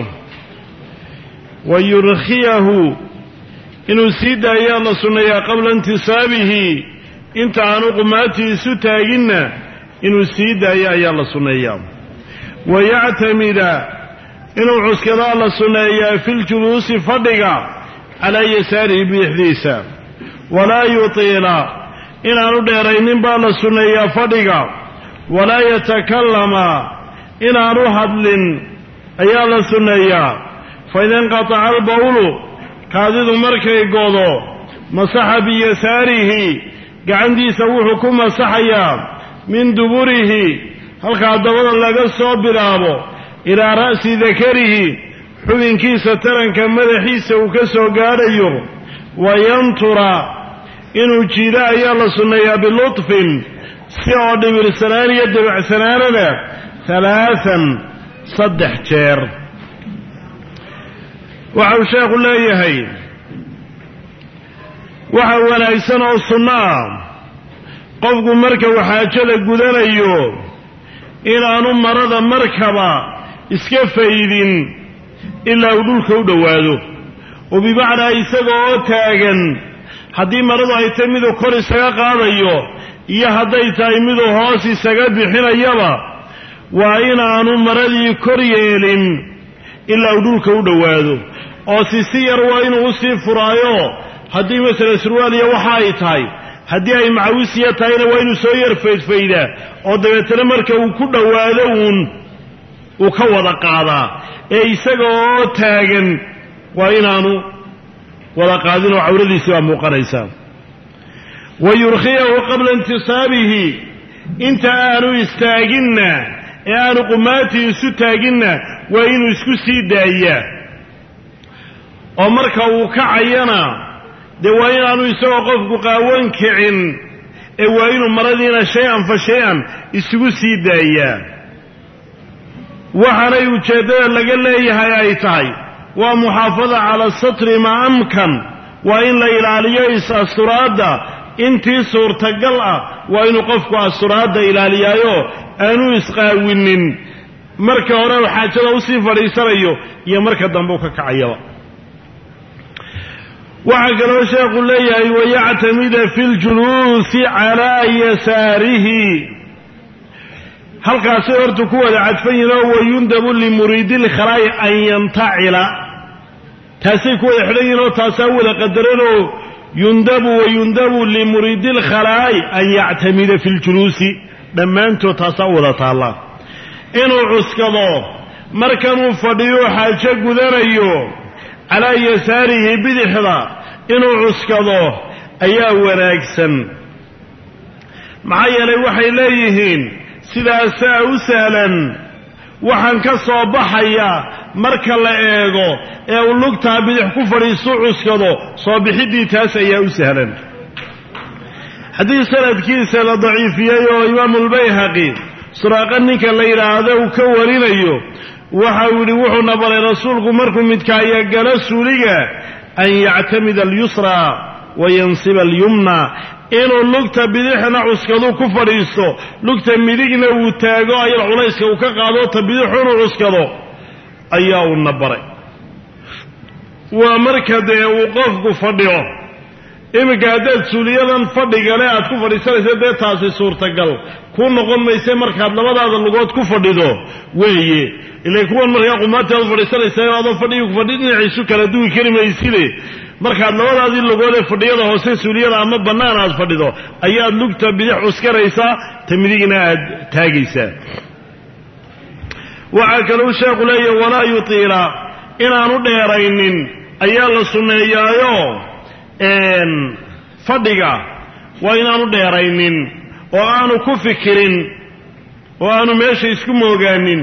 ويرخيه إنه سيد أيال سنيا قبل انتصابه انت عن قماتي ستاقنا إنه سيد أيال سنيا ويعتمد إنه عسكر الله سنيا في الجلوس فضقا على يساره بإحديثا ولا يطيل إن أنه ديرين بال سنيا فضقا ولا يتكلم إن أنه هدل أيال سنيا فإذا انقطع البول كادد مركي قوضو مسح بيساره قعندي سوحكم مسحيا من دبره هل قادوا لغا صوبرابو الى راس ذكره حبنكي سترن كمدحيس وكسو غاريو وينطر انو جيدا يلا سنيا بلطف سيود برسنان يدبع سناننا ثلاثا صدح جير وعو شيخ الله يهي وعو ونايسان الصناع قفق مركب وحاجة قدنيو إن أنو مرض مركبا اسكفايدين إلا ودولك ودوادو وببعد إساقو تاغن حدي مرض ايتمدو كوري ساقا قاديو إيا حدي تايمدو هاسي ساقا بحين يبا وإن أنو مرضي كوريين إلا ودولك ودوادو oo si siyar waa inuu si furaayo hadii mesela surwaaliya waxa ay tahay hadii ay macawisiya tahayna waa inuu soo yar feedfeeyda oo dabeetana marka uu ku dhawaado uun uu ka wada qaadaa ee isaga oo taagan waa inaanu wada qaadin oo awradiisa waa muuqanaysa wayurkhiyahu qabla intisaabihi inta aanu istaagina ee aanu qumaati isu taagina waa inuu isku sii daayaa oo marka uu kacayana de waa inaanu isagoo qofku qaawan kicin ee waa inuu maradiina shay-an fa shay-an isugu sii daayaa waxaanay ujeeddada laga leeyahay ay tahay waa muxaafada cala satri ma amkan waa in la ilaaliyo is-asturaadda intii suurtagal ah waa inuu qofku asturaadda ilaaliyaayo aanu isqaawinin marka hore uu xaajada usii fadhiisanayo iyo marka dambe uu ka kacayaba وعقل شيخ الله ويعتمد في الجلوس على يساره هل قاسرت كوى العدفين ويندب لمريد الخلاء أن ينتعل تاسيكو يحرين وتاسول قدرنه يندب ويندب لمريد الخلاء أن يعتمد في الجلوس لما أنتو تاسول الله إنو عسكضو مركم فديو حاجة قدريو على يساره بدحضا إنو عسكضو أيا وناكسا معايا لي وحي ليهين سيدا ساو سهلا وحن كصوبحيا مركا لأيغو ايو لقتا بدحكو فريسو عسكضو صوبحي دي تاس أيا سهلا حديث سند كيسا لضعيفيا يو إمام البيهقي سراقنك الليلة هذا وكورين أيو وحاولي وحو نبر رسولك مركم متكايا قال سوريا أن يعتمد اليسرى وينصب اليمنى إنه لقتا بديحنا عسكدو كفريستو لقتا مديقنا وتاقو أي العليسك وكاقادو تبديحنا عسكدو أياه النبر ومركد وقفك فضيو إما قادات سوليا فضيقا لا أتكفر إسالة دي تاسي صورة قل كون نقوم ميسي مركاد لبدا هذا اللغات كفردو ويهي إلا يكون مركاد قماتي أظفر إسالة سيادة فضيق فضيقني عيسو كالدوي كلمة يسيلي مركاد لبدا هذه اللغات فضيقا وسي سوليا أما بنان أظفردو أياد لقتا بديح عسكر إيسا تمريقنا تاقيسا وعاكلو شاق لي ولا يطيل إنا نديرين أيال السنة إيايو إن فضيقا وإنا نديرين وأنا كفكرين وأنا ماشي اسكو موغانين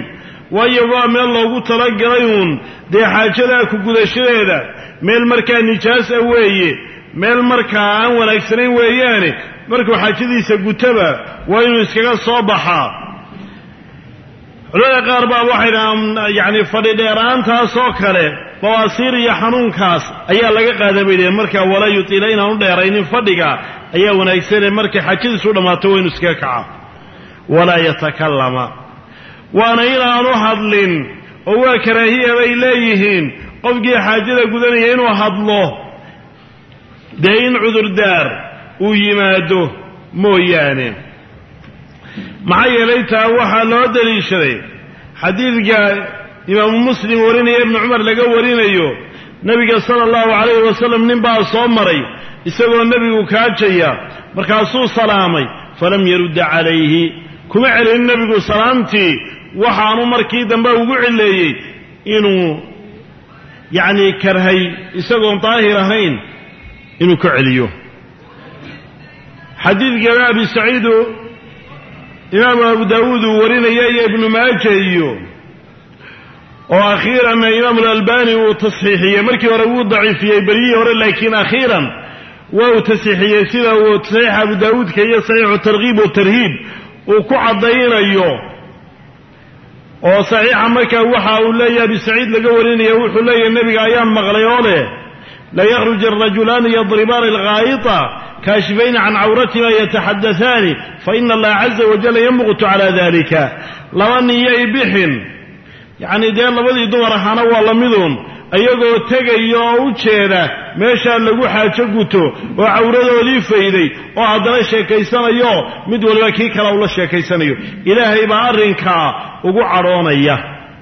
waayo waa meel loogu talagalay uun dee xaajadaa ku gudashadeeda meel markaa nijaasa weeye meel markaa aan wanaagsanayn weeyaane markuu xaajadiisa gutaba waa inuu iskaga soo baxaa culimada qaar baa waxay dhahaan yacni fadhi dheeraantaasoo kale bawaasiir iyo xanuunkaas ayaa laga qaadabaydeen markaa walaa yutiila inaan u dheeraynin fadhiga ayaa wanaagsanee markay xaajadiisu dhammaato waa inu iskaga kaca walaa yatakallama waana inaanu hadlin oo waa karaahiya bay leeyihiin qofkii xaajada gudanaya inuu hadlo dee in cudurdaar uu yimaado mooyaane maxaa yeelay taa waxaa loo daliishaday xadiidka imaamu muslim warinaya ibnu cumar laga warinayo nebiga sala allahu calayhi wasalam nin baa soo maray isagoo nebigu kaajaya markaasuu salaamay falam yarudda calayhi kuma celin nebigu salaamtii waxaanu markii dambe ugu cileeyey inuu yacnii karhay isagoon daahir ahayn inuu ka celiyo xadiidkana abi saciidu imaamu abu daawuud uu warinaya iyo ibnu maaja iyo oo akhiiranna imaamu alalbani uu tasxiixiyey markii hore wuu daciifiyey beryihii hore laakiin akhiiran waa uu tasxiixiyey sida uu saxiixa abu daawuudka iyo saxiixu targhiib watarhiib uu ku caddaynayo oo saxiixa markaa waxa uu leeyahay abi saciid laga warinaya wuxuu leeyahay nebiga ayaan maqlay oo leh la yakhruj arajulaani yadribaani alghaayita kaashifayni can cawratima yataxaddathaani fa ina allaha caza wajalla yamqutu calaa dalika laba niyay bixin yacni dee labadii dumar ahaana waa la miduun iyagoo tegaya oo u jeeda meeshaa lagu xaajo guto oo cawradoodii fayday oo haddana sheekaysanayo mid waliba kii kale ula sheekaysanayo ilaahay baa arrinkaa ugu cadhoonaya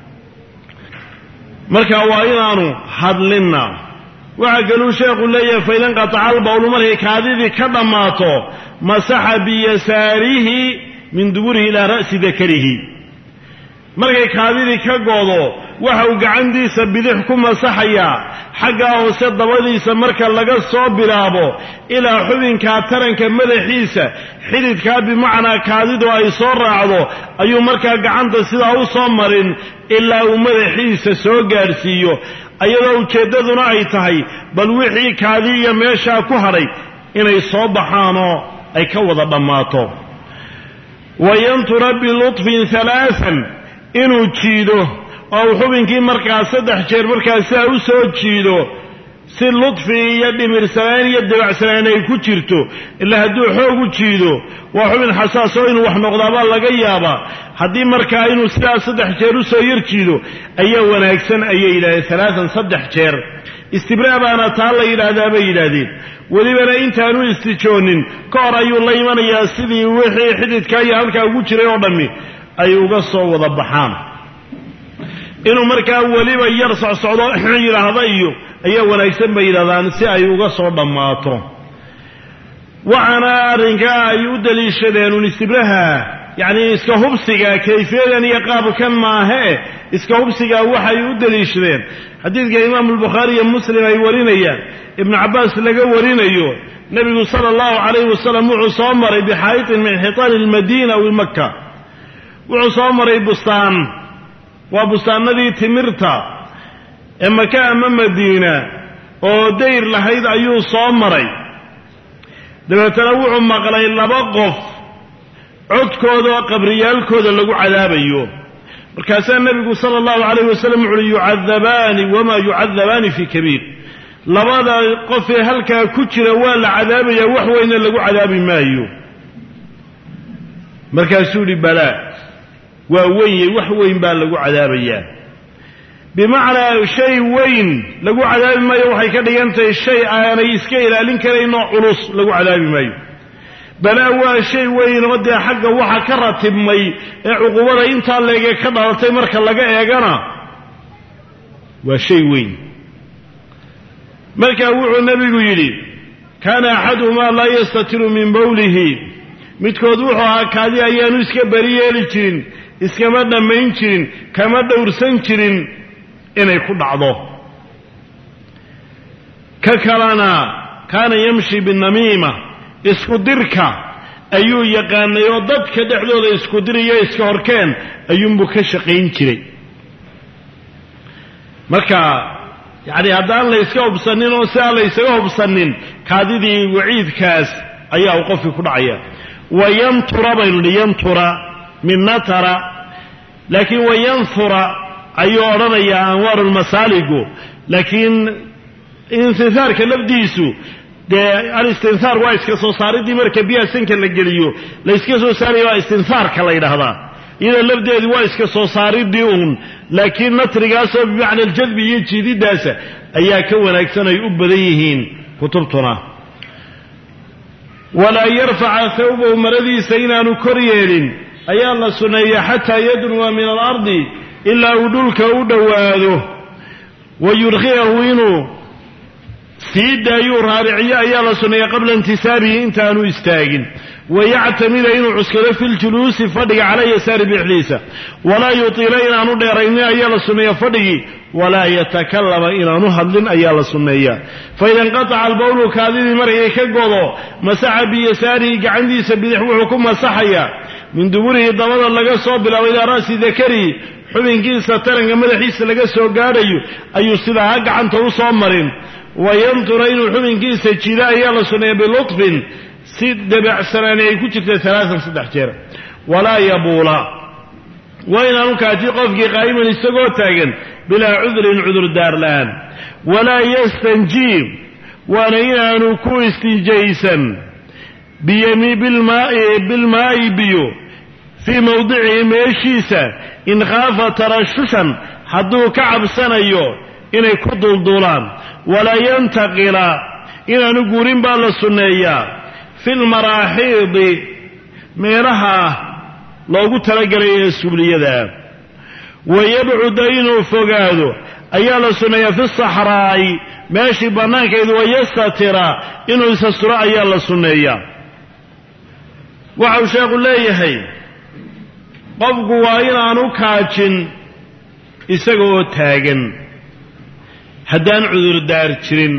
marka waa inaanu hadlinna waxaa kaluu sheekhu leeyahay faida inqataca albawlu markay kaadidii ka dhammaato masaxa biyasaarihi min duburihi ilaa ra'si dakarihi markay kaadidii ka goodo waxa uu gacantiisa bidix ku masaxayaa xaggaa hoose dabadiisa marka laga soo bilaabo ilaa xubinkaa taranka madaxiisa xididkaa bimacnaa kaadidu ay soo raacdo ayuu markaa gacanta sidaa u soo marin ilaa uu madaxiisa soo gaadhsiiyo iyadoo ujeeddaduna ay tahay bal wixii kaadi iyo meeshaa ku hadhay inay soo baxaanoo ay ka wada dhammaato wayantura bilutfin halaaan inuu jiido oo uu xubinkii markaa saddex jeer markaa sidaa u soo jiido si ludfi iyo dhimirsanaan iyo dabacsanaan ay ku jirto ilaa hadduu xoog u jiido waa xubin xasaas oo inuu wax noqdaabaa laga yaabaa haddii markaa inuu sidaa saddex jeer u soo yar jiido ayaa wanaagsan ayay yidhahdeen alaaan saddex jeer istibraa baana taa la yidhaahdaa bay yidhaahdeen welibana intaanu istijoonin ka hor ayuu la imanayaa sidii wixii xididkaa iyo halkaa ugu jiray oo dhammi ay uga soo wada baxaan inuu markaa weliba yar socsocdo yidhaahda iyo ayaa wanaagsan bay yidhahdaan si ay uga soo dhammaato waxaana arrinkaa ay u daliishadeen un istibraha yacni iska hubsiga kayfiyadan iyo qaabkan maahe iska hubsiga waxay u daliishadeen xadiidka imaamu albukhaari iyo muslim ay warinayaan ibnu cabbaas laga warinayo nebigu sala allahu calayhi wasalam wuxuu soo maray bixaa'itin min xitaani almadiina aw maka wuxuu soo maray bustaan waa bustaanadii timirta ee maka ama madiina oo dayr lahayd ayuu soo maray dabeetana wuxuu maqlay laba qof codkooda oo qabriyaalkooda lagu cadaabayo markaasaa nebigu sala allahu calayhi wasalam wuxuuhi yucadabaani wamaa yucadabaani fii kabiir labada qofee halkaa ku jira waa la cadaabayaa wax weyna lagu cadaabi maayo markaasuu yidhi balaa waa weyn wax weyn baa lagu cadaabayaa bimacnaa shay weyn lagu cadaabi maayo waxay ka dhigan tahay shay aanay iska ilaalin karaynoo culus lagu cadaabi maayo balaa waa shay weyn oo dee xagga waxa ka ratibmay ee cuqubada intaa leege ka dhalatay marka laga eegana waa shay weyn markaa wuxuu nebigu yidhi kaana axaduhumaa laa yastatiru min bawlihi midkood wuxuu ahaa kaadi ayaanu iska beri yeeli jirin iskama dhammayn jirin kama dhowrsan jirin inay ku dhacdo ka kalena kaana yamshi binamiima isku dirka ayuu yaqaanay oo dadka dhexdooda isku diriyo iska horkeen ayuunbuu ka shaqayn jiray marka yani haddaan la iska hubsanin oo si aan la isaga hubsanin kaadidii waciidkaas ayaa uu qofkii ku dhacaya wayantura baynu yantura min natara laakiin wayanthura ayuu odhanayaa anwaaru lmasaaligu laakiin intihaarka lafdiisu dee alistinhaar waa iska soo saaridii marka biyaha sanka la geliyo la iska soo saaraya waa istinhaarka la yidhaahdaa iyada lafdeedu waa iska soo saaridii uun laakiin natrigaasoo bimacna aljadbi iyo jiididaasa ayaa ka wanaagsan ay u badan yihiin kutubtuna walaa yarfaca thawbahu maradiisa inaanu kor yeelin ayaa la sunneeya xataa yadnuwa min alardi ilaa uu dhulka u dhowaado wayurkiyahu inuu sii daayuu raariciyo ayaa la sunneeya qabla intisaabihi intaanu istaagin wayactamida inuu cuskado fi ljuluusi fadhiga cala yasaari bixdiisa walaa yutiila inaanu dheeraynin ayaa la sunneeya fadhigii walaa yatakallama inaanu hadlin ayaa la sunneeya faida inqataca albawlu kaadidii markay ka godo masaxa biyasaarihi gacantiisa bidix wuxuu ku masaxayaa min duburihi dabada laga soo bilaabo ilaa ra'si dakarihi xubinkiisa taranka madaxiisa laga soo gaadhayo ayuu sidaa ha gacanta u soo marin wayantura inuu xubinkiisa jida ayaa la sunneeya bilutfin si dabacsanaani ay ku jirta alaaan saddex jeer walaa yabuula waa inaanu kaaji qofkii qaa'iman isagoo taagan bilaa cudrin cudurdaar la'aan walaa yastanjiib waana inaanu ku istinjaysan biyami bilmaa'i biyo fii mawdicihi meeshiisa in khaafa tarashushan hadduu ka cabsanayo inay ku dulduulaan walaa yantaqila inaanu guurin baa la sunneeyaa fi lmaraaxiidi meelaha loogu talagalay ee subliyada wayabcuda inuu fogaado ayaa la sunneeyaa fi saxraa'i meeshii bannaankaydu wayastatira inuu isasturo ayaa la sunneeyaa waxau sheekhu leeyahay qofku waa inaanu kaajin isaga oo taagan haddaan cudurdaar jirin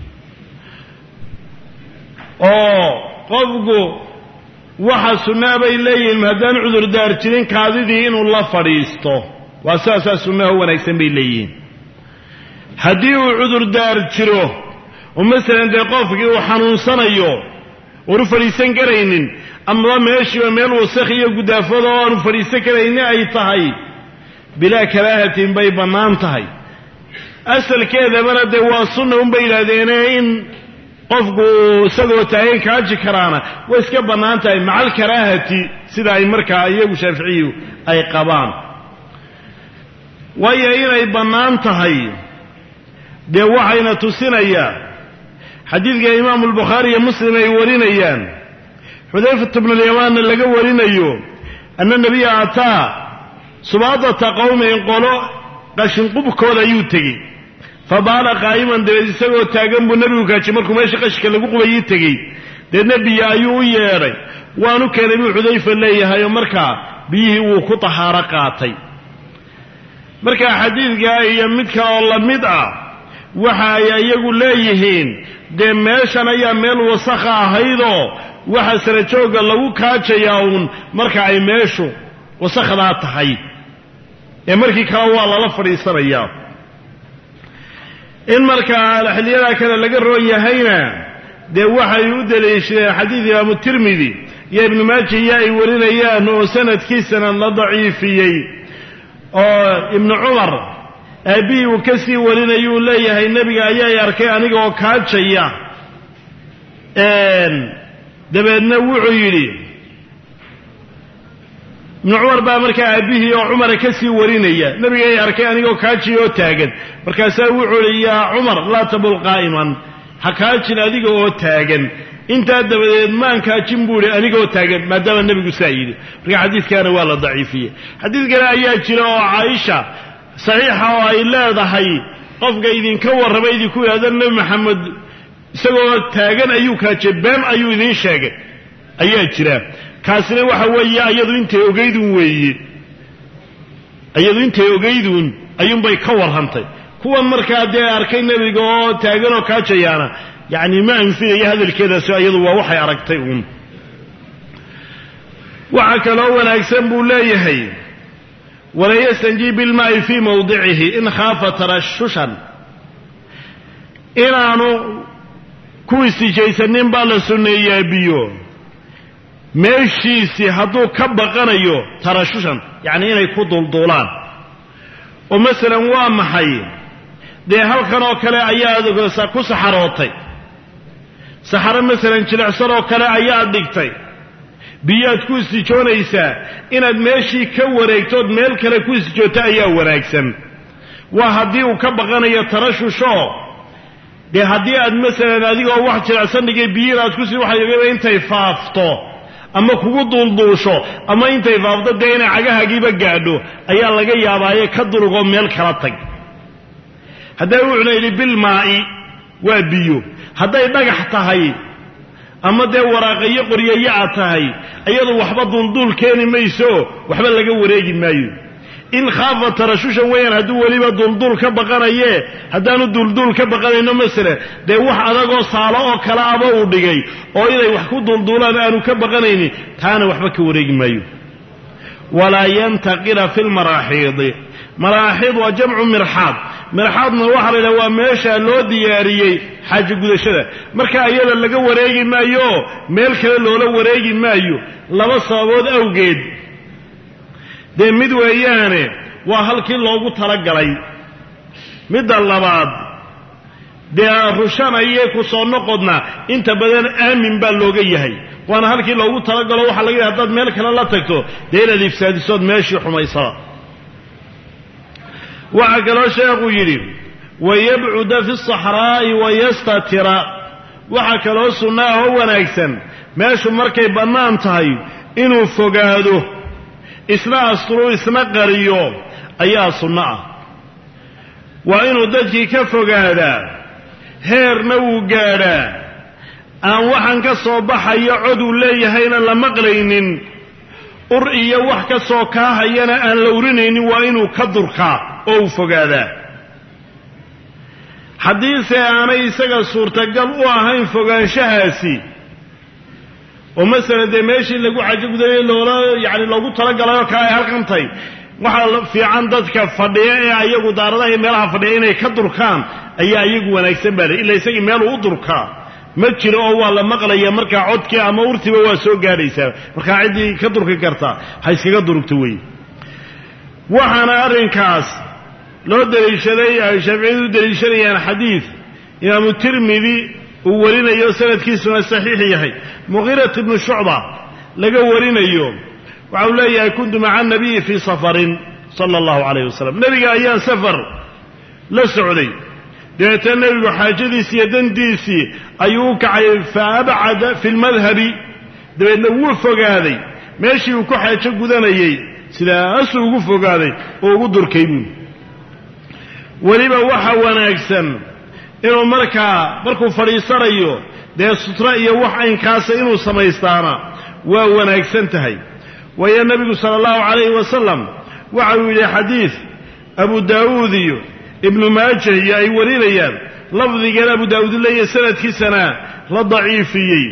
oo qofku waxa sunnaa bay leeyihiin haddaan cudurdaar jirin kaadidii inuu la fadhiisto waa saasaa sunnaha wanaagsan bay leeyihiin haddii uu cudurdaar jiro oo masalan dee qofkii uu xanuunsanayo oonu fadhiisan karaynin amaba meeshiiba meel wasakh iyo gudaafado oo aanu fadhiisan karaynin ay tahay bilaa karaahatin bay bannaan tahay asalkeedabana dee waa sunna unbay yidhahdeene in qofku isagoo taagan kaaji karaana way iska bannaan tahay maca alkaraahati sida ay markaa iyagu shaaficiyu ay qabaan waayo inay bannaan tahay dee waxayna tusinayaa xadiidka imaamu albukhaari iyo muslim ay warinayaan xudayfata bnu alyamaanna laga warinayo anna nabiya ataa subaadata qowmin qolo qashinqubkooda ayuu tegey fabaala qaa'iman dabeed isagoo taagan buu nebigu kaaji markuu meesha qashinka lagu qubayii tegey deedna biyo ayuu u yeedhay waanu keenay buu xudayfa leeyahay oo markaa biyihii wuu ku tahaaro qaatay markaa xadiidkaa iyo mid kaloo la mid ah waxa ay iyagu leeyihiin dee meeshan ayaa meel wasakha ahaydoo waxa sara joogga lagu kaajayaa uun marka ay meeshu wasakhdaa tahay ee markii kale waa lala fadhiisanayaa in markaa xilliyadaa kale laga roon yahayna dee waxay u daliishadeen xadiid imaamu tirmidi iyo ibnu maaja iyo ay warinayaan oo sanadkiisana la daciifiyey oo ibnu cumar aabbihii uu ka sii warinayuu leeyahay nebiga ayaa arkay aniga oo kaajaya dabeedna wuxuu yidhi ibnu cumar baa markaa aabbihii oo cumara ka sii warinaya nebiga ay arkay anigoo kaajaya oo taagan markaasaa wuxuu ihi yaa cumar laa tabul qaa'iman ha kaajin adiga oo taagan intaa dabadeed maan kaajin buu ihi anigoo taagan maadaama nebigu saa yidhi marka xadiidkaana waa la daciifiyey xadiid kale ayaa jira oo caaisha saxiixa oo ay leedahay qofka idinka warrama idinku yidhahda nebi maxamed isagoo taagan ayuu kaajay been ayuu idiin sheegay ayaa jira kaasina waxa weeye iyadu intay ogaydun weeye iyadu intay ogaydun ayuunbay ka warrantay kuwan markaa dee arkay nebiga oo taagan oo kaajayaana yacni ma anfinayo hadalkeedaasi iyadu waa waxay aragtay uun waxa kaloo wanaagsan buu leeyahay ولا يستنجي بالماء في موضعه إن خاف ترششا إنانو كويسي جيسانين بالسنية بيو meeshiisii hadduu ka baqanayo tarashushan yacni inay ku duldoolaan oo masalan waa maxay dee halkan oo kale ayaad ku saxarootay saxaro masalan jilicsan oo kale ayaad dhigtay biyaad ku istijoonaysaa inaad meeshii ka wareegtood meel kale ku istijoogto ayaa wanaagsan waa haddii uu ka baqanayo tarashusho dee haddii aad masalan adigoo wax jilicsan dhigay biyiin aad ku sii waxay intay faafto ama kugu duulduusho ama intay faafdo dee inay cagahaagiiba gaadho ayaa laga yaabaaye ka durugoo meel kala tag hadday wuxuna yidhi bilmaa'i waa biyo hadday dhagax tahay ama dee waraaqayo qoryayo aad tahay iyadu waxba duulduul keeni mayso waxba laga wareegi maayo in khaafa tarashushan weeyaan hadduu weliba duulduul ka baqanaye haddaanu duulduul ka baqanayno masale dee wax adagoo saalo oo kale aba uu dhigay oo inay wax ku duulduulaan aanu ka baqanaynin taana waxba ka wareegi maayo walaa yantaqila fi lmaraaxiidi maraaxiid waa jamcu mirxaad mirxaadna waxaa la yidhaha waa meesha loo diyaariyey xaajo gudashada marka iyada laga wareegi maayo meel kale loola wareegi maayo laba sababood awgeed dee mid weeyaane waa halkii loogu talagalay midda labaad dee rushanayee ku soo noqodna inta badan aamin baa looga yahay waana halkii loogu talagalo waxaa laga yahay haddaad meel kale la tagto dee inaad ifsaadisood meeshii xumaysada waxaa kaloo sheekhu yidhi wayabcuda fi saxraa'i wayastatira waxaa kaloo sunna ah oo wanaagsan meeshu markay bannaan tahay inuu fogaado isna asturu isna qariyo ayaa sunno ah waa inuu dadkii ka fogaadaa heerna wuu gaadhaa aan waxaan ka soo baxayo cod uu leeyahayna la maqlaynin ur iyo wax ka soo kaahayana aan la urinaynin waa inuu ka durkaa oo uu fogaadaa haddiise aanay isaga suurtagal u ahayn fogaanshahaasi oo masalan dee meeshii lagu xajo gudanayay loola yacni loogu talagalayoo kale ay halkantay waxaa fiican dadka fadhiya ee ayagu daaradaha iyo meelaha fadhiya inay ka durkaan ayaa iyagu wanaagsan baa le illa isagii meeluu u durkaa ma jiro oo waa la maqlaya markaa codkii ama urtiba waa soo gaadhaysaa markaa ciddii ka durki kartaa ha iskaga durugto wey waxaana arrinkaas loo daliishaday ay shaaficiyadu u daliishanayaan xadiid imaamu tirmidi uu warinayo sanadkiisuna saxiix yahay muqiirat ibnu shucba laga warinayo waxa uu leeyahay kuntu maca anabiyi fii safarin sala allahu calayh wasalam nebiga ayaan safar la socday dabeetana nebigu xaajadiisii iyo dandiisii ayuu u kacay fa abcada fi lmadhabi dabeedna wuu fogaaday meeshii uu ku xaajo gudanayey sidaasuu ugu fogaaday oo ugu durkay buuli weliba waxa wanaagsan inuu markaa markuu fadhiisanayo dee sutra iyo wax aynkaasa inuu samaystaana waa wanaagsan tahay waayo nebigu sala allahu calayhi wasalam waxa uu yidhi xadiid abu daawuud iyo ibnu maajah iyo ay warinayaan lafdigan abu daawuud leeyahay sanadkiisana la daciifiyey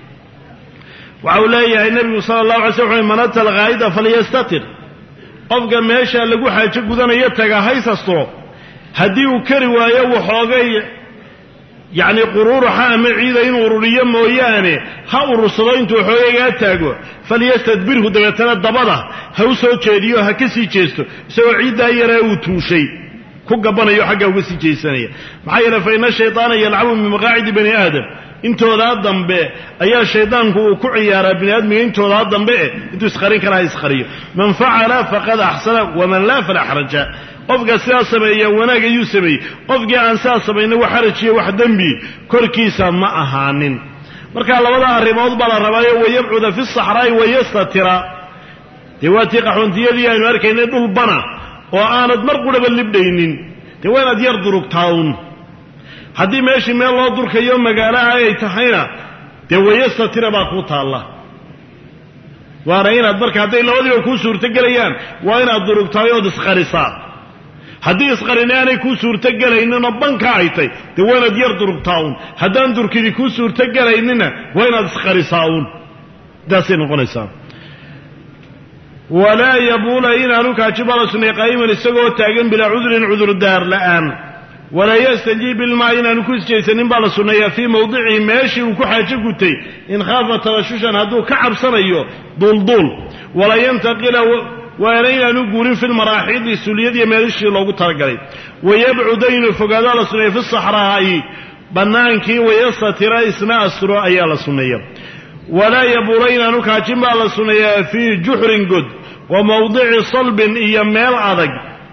waxa uu leeyahay nebigu sala allahu alay slam wuxu man ata alghaa'ida falyastatir qofka meesha lagu xaajo gudanayo taga haysasturo haddii uu kari waayo waxoogay yacni quruuraxa ama ciida inuu ururiyo mooyaane ha urursado intuu xoogaygaa taago falyastadbirhu dabeetana dabada ha u soo jeediyo ha ka sii jeesto isagoo ciiddaa yaree uu tuushay ku gabbanayo xaggaa uga sii jeesanaya maxaa yeele fa ina shayطaana yalcabu min maqaacidi bani aadam intoodaa dambe ayaa shaydaanku uu ku ciyaaraa bini aadmiga intoodaa dambe eh intuu isqarin kara ha isqariyo man facala faqad axsana waman laa fala xraja qofka sidaa sameeya wanaag ayuu sameeyey qofkii aan sidaa samayna wax xarajiyo wax dembi korkiisa ma ahaanin markaa labada arrimood baa la rabaayo wayabcuda fi saxraa'i wayastatira dee waa tii qaxoontiyadii aynu arkaynay dhul bana oo aanad mar qudhaba libdhaynin dee waa inaad yar durugtaa un haddii meeshii meel loo durkayo magaalaha ay tahayna dee wayastatira baa kuu taalla waana inaad marka hadday labadiiba kuu suurtogelayaan waa inaad durugtahay ood isqarisaa haddii isqarin aanay kuu suurtogelayninoo banka ay tay dee waa inaad yar durugtaa uun haddaan durkidii kuu suurtogelaynina waa inaad isqarisaa uun sidaasay noqonaysaa ولا يبول إن أنك أجبر سنة قائما استقوى تاقن بلا عذر عذر الدار الآن ولا يستجيب الماء إن أنك سجيسن بلا سنة في موضعه ماشي وكحاجة قتي إن خاف ترشوشا هدو كعب سنيو دول دول ولا ينتقل وإلينا نقول في المراحيض السلية مالشي لو ترقلي ويبعدين فقدال سنة في الصحراء بنانكي ويستطر إسناء السراء أيال سنية ولا يبورين أنك أجبر سنة في جحر قد وموضع صلب إيمال عضق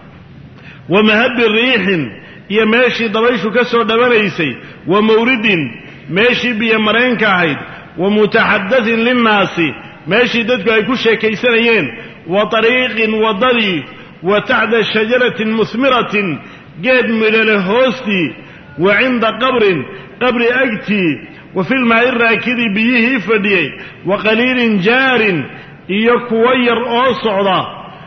ومهب الريح يماشي ضبيش كسر دبريسي ومورد ماشي بيمرين كاهيد ومتحدث للناس ماشي ددك يكون شيكيسانيين وطريق وضري وتحت شجرة مثمرة قد من الهوستي وعند قبر قبر أكتي وفي الماء الراكد بيه فدي وقليل جار يكوير أصعدا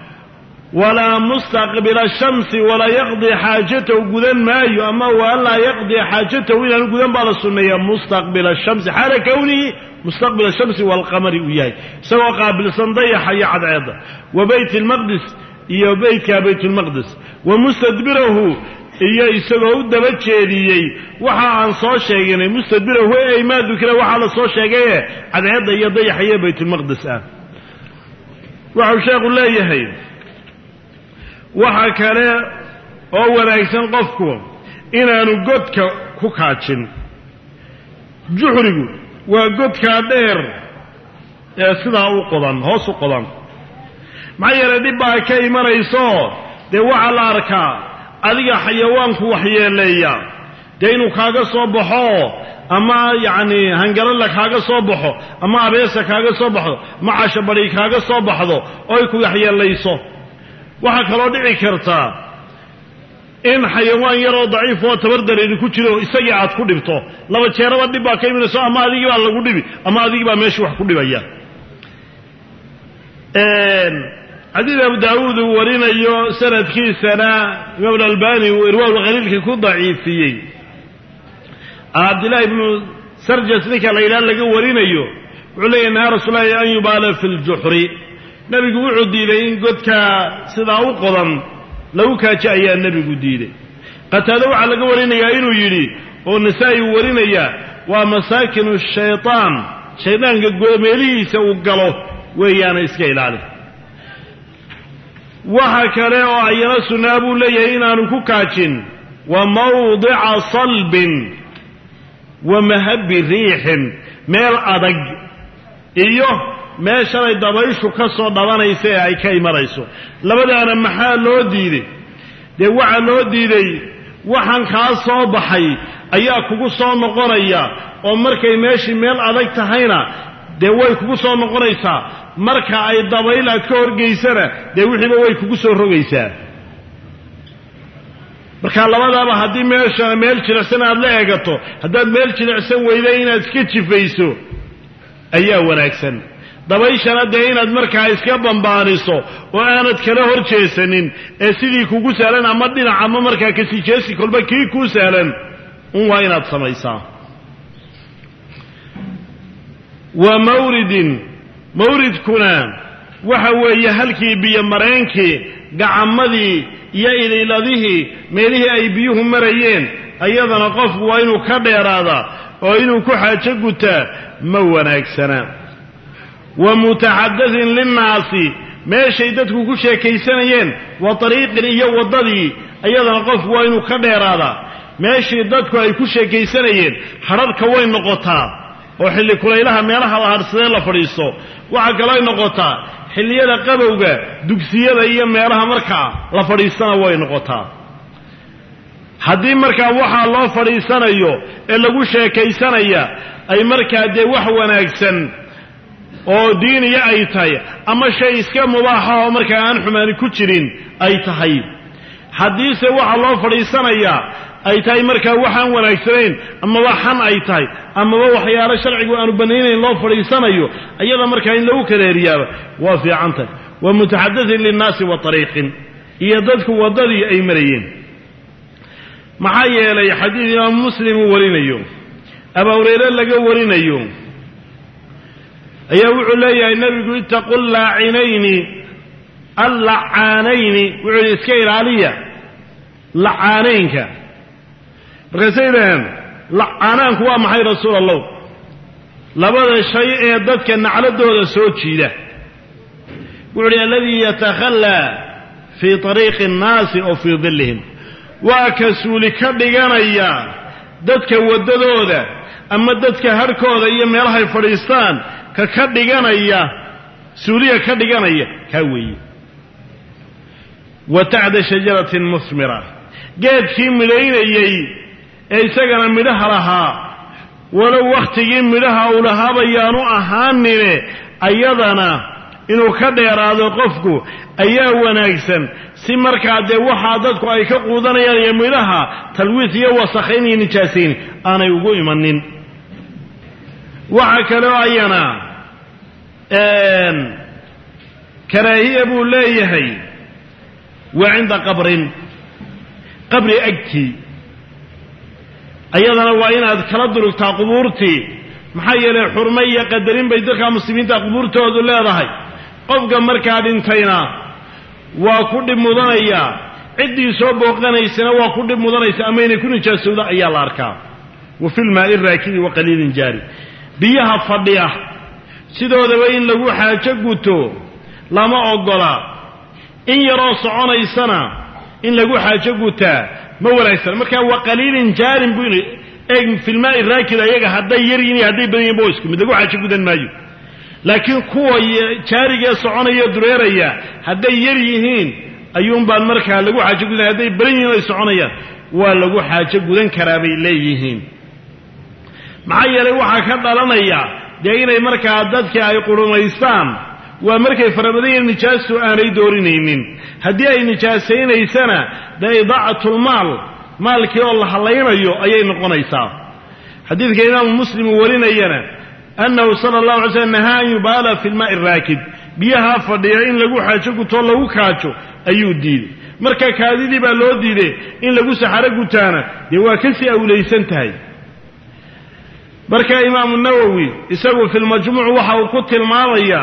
ولا مستقبل الشمس ولا يقضي حاجته قدن مايو أما ولا يقضي حاجته إلى قدن بعض السنية مستقبل الشمس حال كونه مستقبل الشمس والقمر وياي سواء قابل صندية حي عدعيضة وبيت المقدس إيا بيت كبيت المقدس ومستدبره إيا إساقه الدبتشيريي وحا عن صوت شيئا مستدبره هو أي ما ذكره وحا على صوت شيئا عدعيضة إيا ضي حي بيت المقدس آه وحا شاق الله يهي waxa kale oo wanaagsan qofku inaanu godka ku kaajin juhrigu waa godka dheer ee sida uu qodan hoos u qodan maxay dib baa ka imanayso de waxa la arkaa adiga xayawaanku waxyeeleeya de inuu kaaga soo baxo ama yaani hangara la kaaga soo baxo ama abeesa kaaga soo baxdo ma casha bari kaaga soo baxdo oo ku waxyeeleyso waxa kaloo dhici karta in xayawaan yar oo daciif oo tabardareed ku jiro isagii aad ku dhibto laba jeeraba dib baa ka imanayso ama adigi baa lagu dhibi ama adigi baa meesha wax ku dhibaya een hadii Abu Daawud warinayo sanadkiisana Imam Al-Albani irwaa al-Ghalil ku daciifiyay Abdullah ibn Sarjas ninka la ilaa laga warinayo wuxuu leeyahay Rasuulullaahi an yubala fil juhri nabigu wuxuu diiday in godka sida uu qodan lagu kaaji ayaa nabigu diiday qataada waxa laga warinayaa inuu yiri oo Nasa'i warinaya waa masaakinu shaytaan shaydaanka goomeelihiisa uu galo weeyaan iska ilaali waxa kale oo ayana sunaabu leeyahay inaanu ku kaajin wa mawdi'a salbin wa mahab riihin meel adag iyo meesha ay dabayshu ka soo dhabanaysa ay ka imarayso labadaana maxaa loo diiday de waxa loo diiday waxan ka soo baxay ayaa kugu soo noqonaya oo markay meeshii meel adag tahayna de way kugu soo noqonaysaa marka ay dabayl aad ka horgeysana de wixiiba way kugu soo rogaysaa marka labadaaba hadii meesha meel jilicsan aad la eegato hadaad meel jilicsan weyday inaad iska jifayso ayaa wanaagsan dabayshana de inaad markaa iska bambaaniso oo aanad kala hor jeesanin ee sidii kugu saalan ama dhinac ama markaa ka sii jeesi kolba kii ku saalan un waa inaad samaysaa wa mawridin mawridkuna waxa weeye halkii biyo mareenkii gacamadii iyo ililadihii meelihii ay biyuhu marayeen ayadana qofku waa inuu ka dheeraada oo inuu ku xaajo gutaa ma wanaagsana ومتحدث للناس ماشي ددku ku sheekaysanayeen wa tariiqin iyo wadadii ayadana qof waa inuu ka dheeraada meeshii dadku ay ku sheekaysanayeen hararka way noqotaa oo xilli kulaylaha meelaha la harsadee la fadhiisto waxa kale ay noqotaa xilliyada qabowga dugsiyada iyo meelaha markaa la fadhiistana way noqotaa haddii markaa waxa loo fadhiisanayo ee lagu sheekaysanaya ay markaa dee wax wanaagsan oo diiniya ay tahay ama shay iska mubaax oo markaa aan xumaani ku jirin ay tahay haddii se waxa loo fadhiisanayaa ay tahay markaa waxaan wanaagsanayn ama waxan ay tahay ama waxyaalo sharcigu aanu banaynayn loo fadhiisanayo ayada markaa in lagu kareeriyaaba waa fiicantahay wa mutaxaddathin linnaasi wa tariiqin iyo dadku wadadii ay marayeen maxaa yeelay xadiid imaam muslim uu warinayo abu hurayra laga warinayo ayaa wuxuu leeyahay nabigu ittaqul laacinayni اللعانين وعلي إسكير عليا لعانينك رسيلهم لعانانك هو محي رسول الله لبدا الشيء يددك أن على الدولة سوتشي له وعلي الذي يتخلى في طريق الناس أو في ظلهم وكسولي كدغانيا ددك وددودا أما ددك هركودا iyo meelaha fadhiistaan ka ka dhiganaya suuliya ka dhiganaya ka weey wata'da shajaratin musmira geedkii midaynayay ee isagana midhaha lahaa wala waqtigii midhaha uu lahaabayaanu ahaanine ayadana inuu ka dheeraado qofku ayaa wanaagsan si markaa dee waxaa dadku ay ka quudanayaan iyo midhaha talwiis iyo wasakhayn iyo nijaasayn aanay ugu imanin waxa kale oo ayana een karaahiya buu leeyahay wa cinda qabrin qabri agti ayadana waa inaad kala durugtaa qubuurtii maxaa yeelay xurmo iyo qadarin bay dadka muslimiinta qubuurtoodu leedahay qofka markaa dhintayna waa ku dhib mudanaya ciddii soo booqanaysana waa ku dhib mudanaysa ama inay ku nijaasowda ayaa la arkaa wa fil maa'i raakidi wa qaliilin jaari biyaha fadhiya sidoodaba in lagu xaajo guto lama ogola in yaroo soconaysana in lagu xaajo gutaa ma wanaagsan marka wa qaliilin jaarin buu eeg fil maa'i raakid ayaga hadday yar yihiin hadday badan yihiin boo isku mid lagu xaajo gudan maayo laakiin kuwa jaariga soconaya dureeraya hadday yar yihiin ayuun baan markaa lagu xaajo gudan hadday badan yihiin ay soconayaan waa lagu xaajo gudan karaa bay leeyihiin maxaa yeelay waxaa ka dhalanaya dee inay markaa dadkii ay qurumaystaan waa markay farabadan yihiin nijaastu aanay doorinaynin haddii ay nijaasaynaysana dee idaacatul-maal maalkii oo la hallaynayo ayay noqonaysaa xadiidka imaamu muslim uu warinayana أنه صلى الله عليه وسلم نهى أن يبالى في الماء الراكد بيها فضيع إن لقو حاجة قطول لقو كاتشو أيو الدين مركا كاذي با لو ديدي إن لقو سحارة قتانا يوا كسي أو ليسنتهي مركا إمام النووي يسوي في المجموع وحاو قتل ماضيا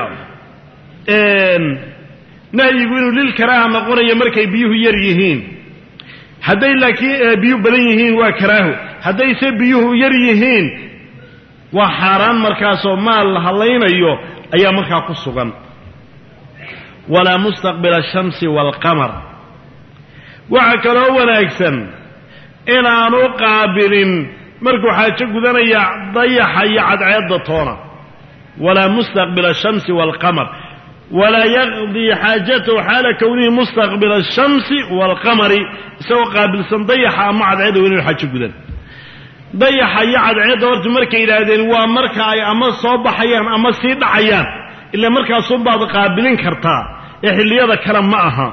نهي يقولوا للكراهة مقورة مركا بيوه يريهين هدي لكي بيوه بليهين وكراهه هدي سي بيوه يريهين وحرام مركاسو مال هلينيو ايا مركا كسغان ولا مستقبل الشمس والقمر وعكرو وناكسن إن أنو قابلين مركو حاجة قدنيا ضيح يعد عيد طونا ولا مستقبل الشمس والقمر ولا يقضي حاجته حال كونه مستقبل الشمس والقمر سوى قابل سنضيح مع عيد وين حاجة قدن ضيح يعد عيد ورد مركا إلى هذين ومركا أما صوب حيان أما سيد حيان إلا مركا صوب بعض قابلين كرتا يحلي هذا كلام معها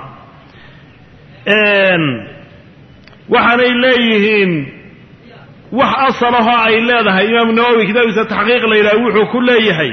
إن وحنا إليهن وح أصلها إلا هذا إمام النووي كتاب تحقيق لا يروح كل يحي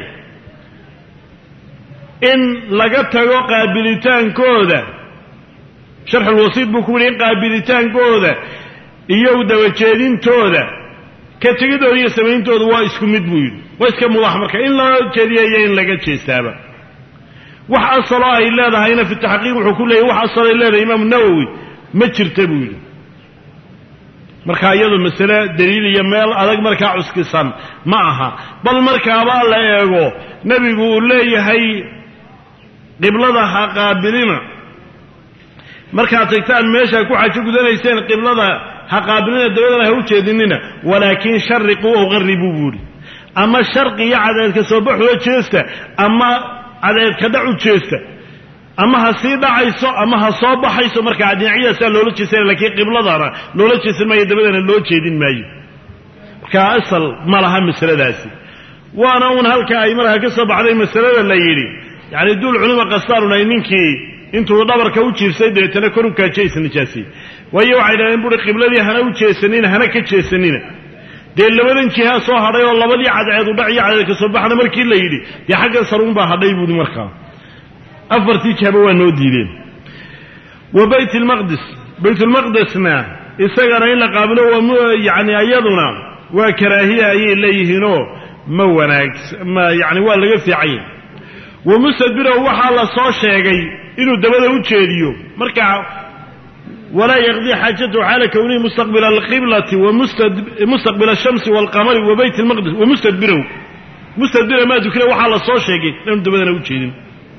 إن لقت قابلتان كودا شرح الوسيط بكون إن قابلتان كودا يودا وجدين تودا كتجدوا هي سمين تودا وايسكم مدبوين وايسكم ملاحمك إن لا جديه إن لقت شيء سابع وح أصلها إلا هذا هنا في التحقيق وحكول له وح أصل إلا هذا إمام النووي ما ترتبوين marka iyadu mas'ala daliil iyo meel adag marka cuskisan ma aha bal marka baa la eego nabigu uu leeyahay qiblada ha qaabilina marka tagtaan meesha ku xaji gudanayseen qiblada ha qaabilina dawladana ha u jeedinina walaakin sharqu oo qaribu buuri ama sharqi iyo cadeedka soo baxo jeesta ama cadeedka dhacu jeesta ama ha sii dhacayso ama ha soo baxayso marka dhinacyada loola jeesay laakiin qibladana loola jeesay ma yadabadana loo jeedin maayo marka asal ma laha masaladaasi waana un halka ay markaa ka soo baxday masalada la yiri yaani dul culimo qastaaruna ninkii intuu dhabarka u jiirsay deetana kor u kaajaysan nijaasi way waxay dhaayeen buri qibladii hana u jeesanina hana ka jeesanina dee labadan jiha soo hadhay oo labadii cadceed u dhaciyo cadceed ka soo baxna markii la yiri yaa xagga saruun baa hadhay buu markaa أفرتي كابوا نوديلين وبيت المقدس بيت المقدسنا استغنى إلا قابله وم يعني أيضنا وكراهية إليه نو موناكس ما يعني ولا في عين ومستدبره وحال صار شيء إنه دبدا وجهديو مركع ولا يقضي حاجته حال كونه مستقبل القبلة ومستقبل الشمس والقمر وبيت المقدس ومستدبره مستدبره ما ذكره وحال الصوت شيء لم دبدا وجهدين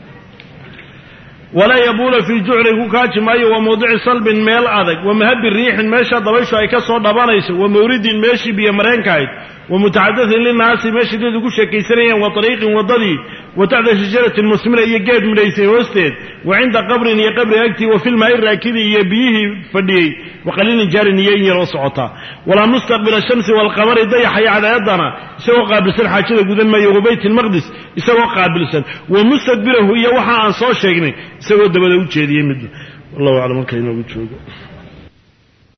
ولا يبول في جعره كاج ماي وموضع صلب ميل أذك ومهب الريح ماشى ضبيش أي كسر دبانيس ومورد ماشي بيمرين كايد ومتعدث للناس ماشي ذي كل شيء كيسريا وطريق وضدي وتحت شجرة المسمرة يجاد من ليس وستين وعند قبر يقبر أكتي وفي الماء الراكد يبيه فدي وقليل جار يين رصعته ولا مستقبل الشمس والقمر ضيح على يدنا سوى قابل سر حاجة قدام ما يغبيت المقدس سوى قابل سر ومستقبله هي وحى عن صوت شيء سوى دبلة وجهه يمد والله أعلم كيف نقول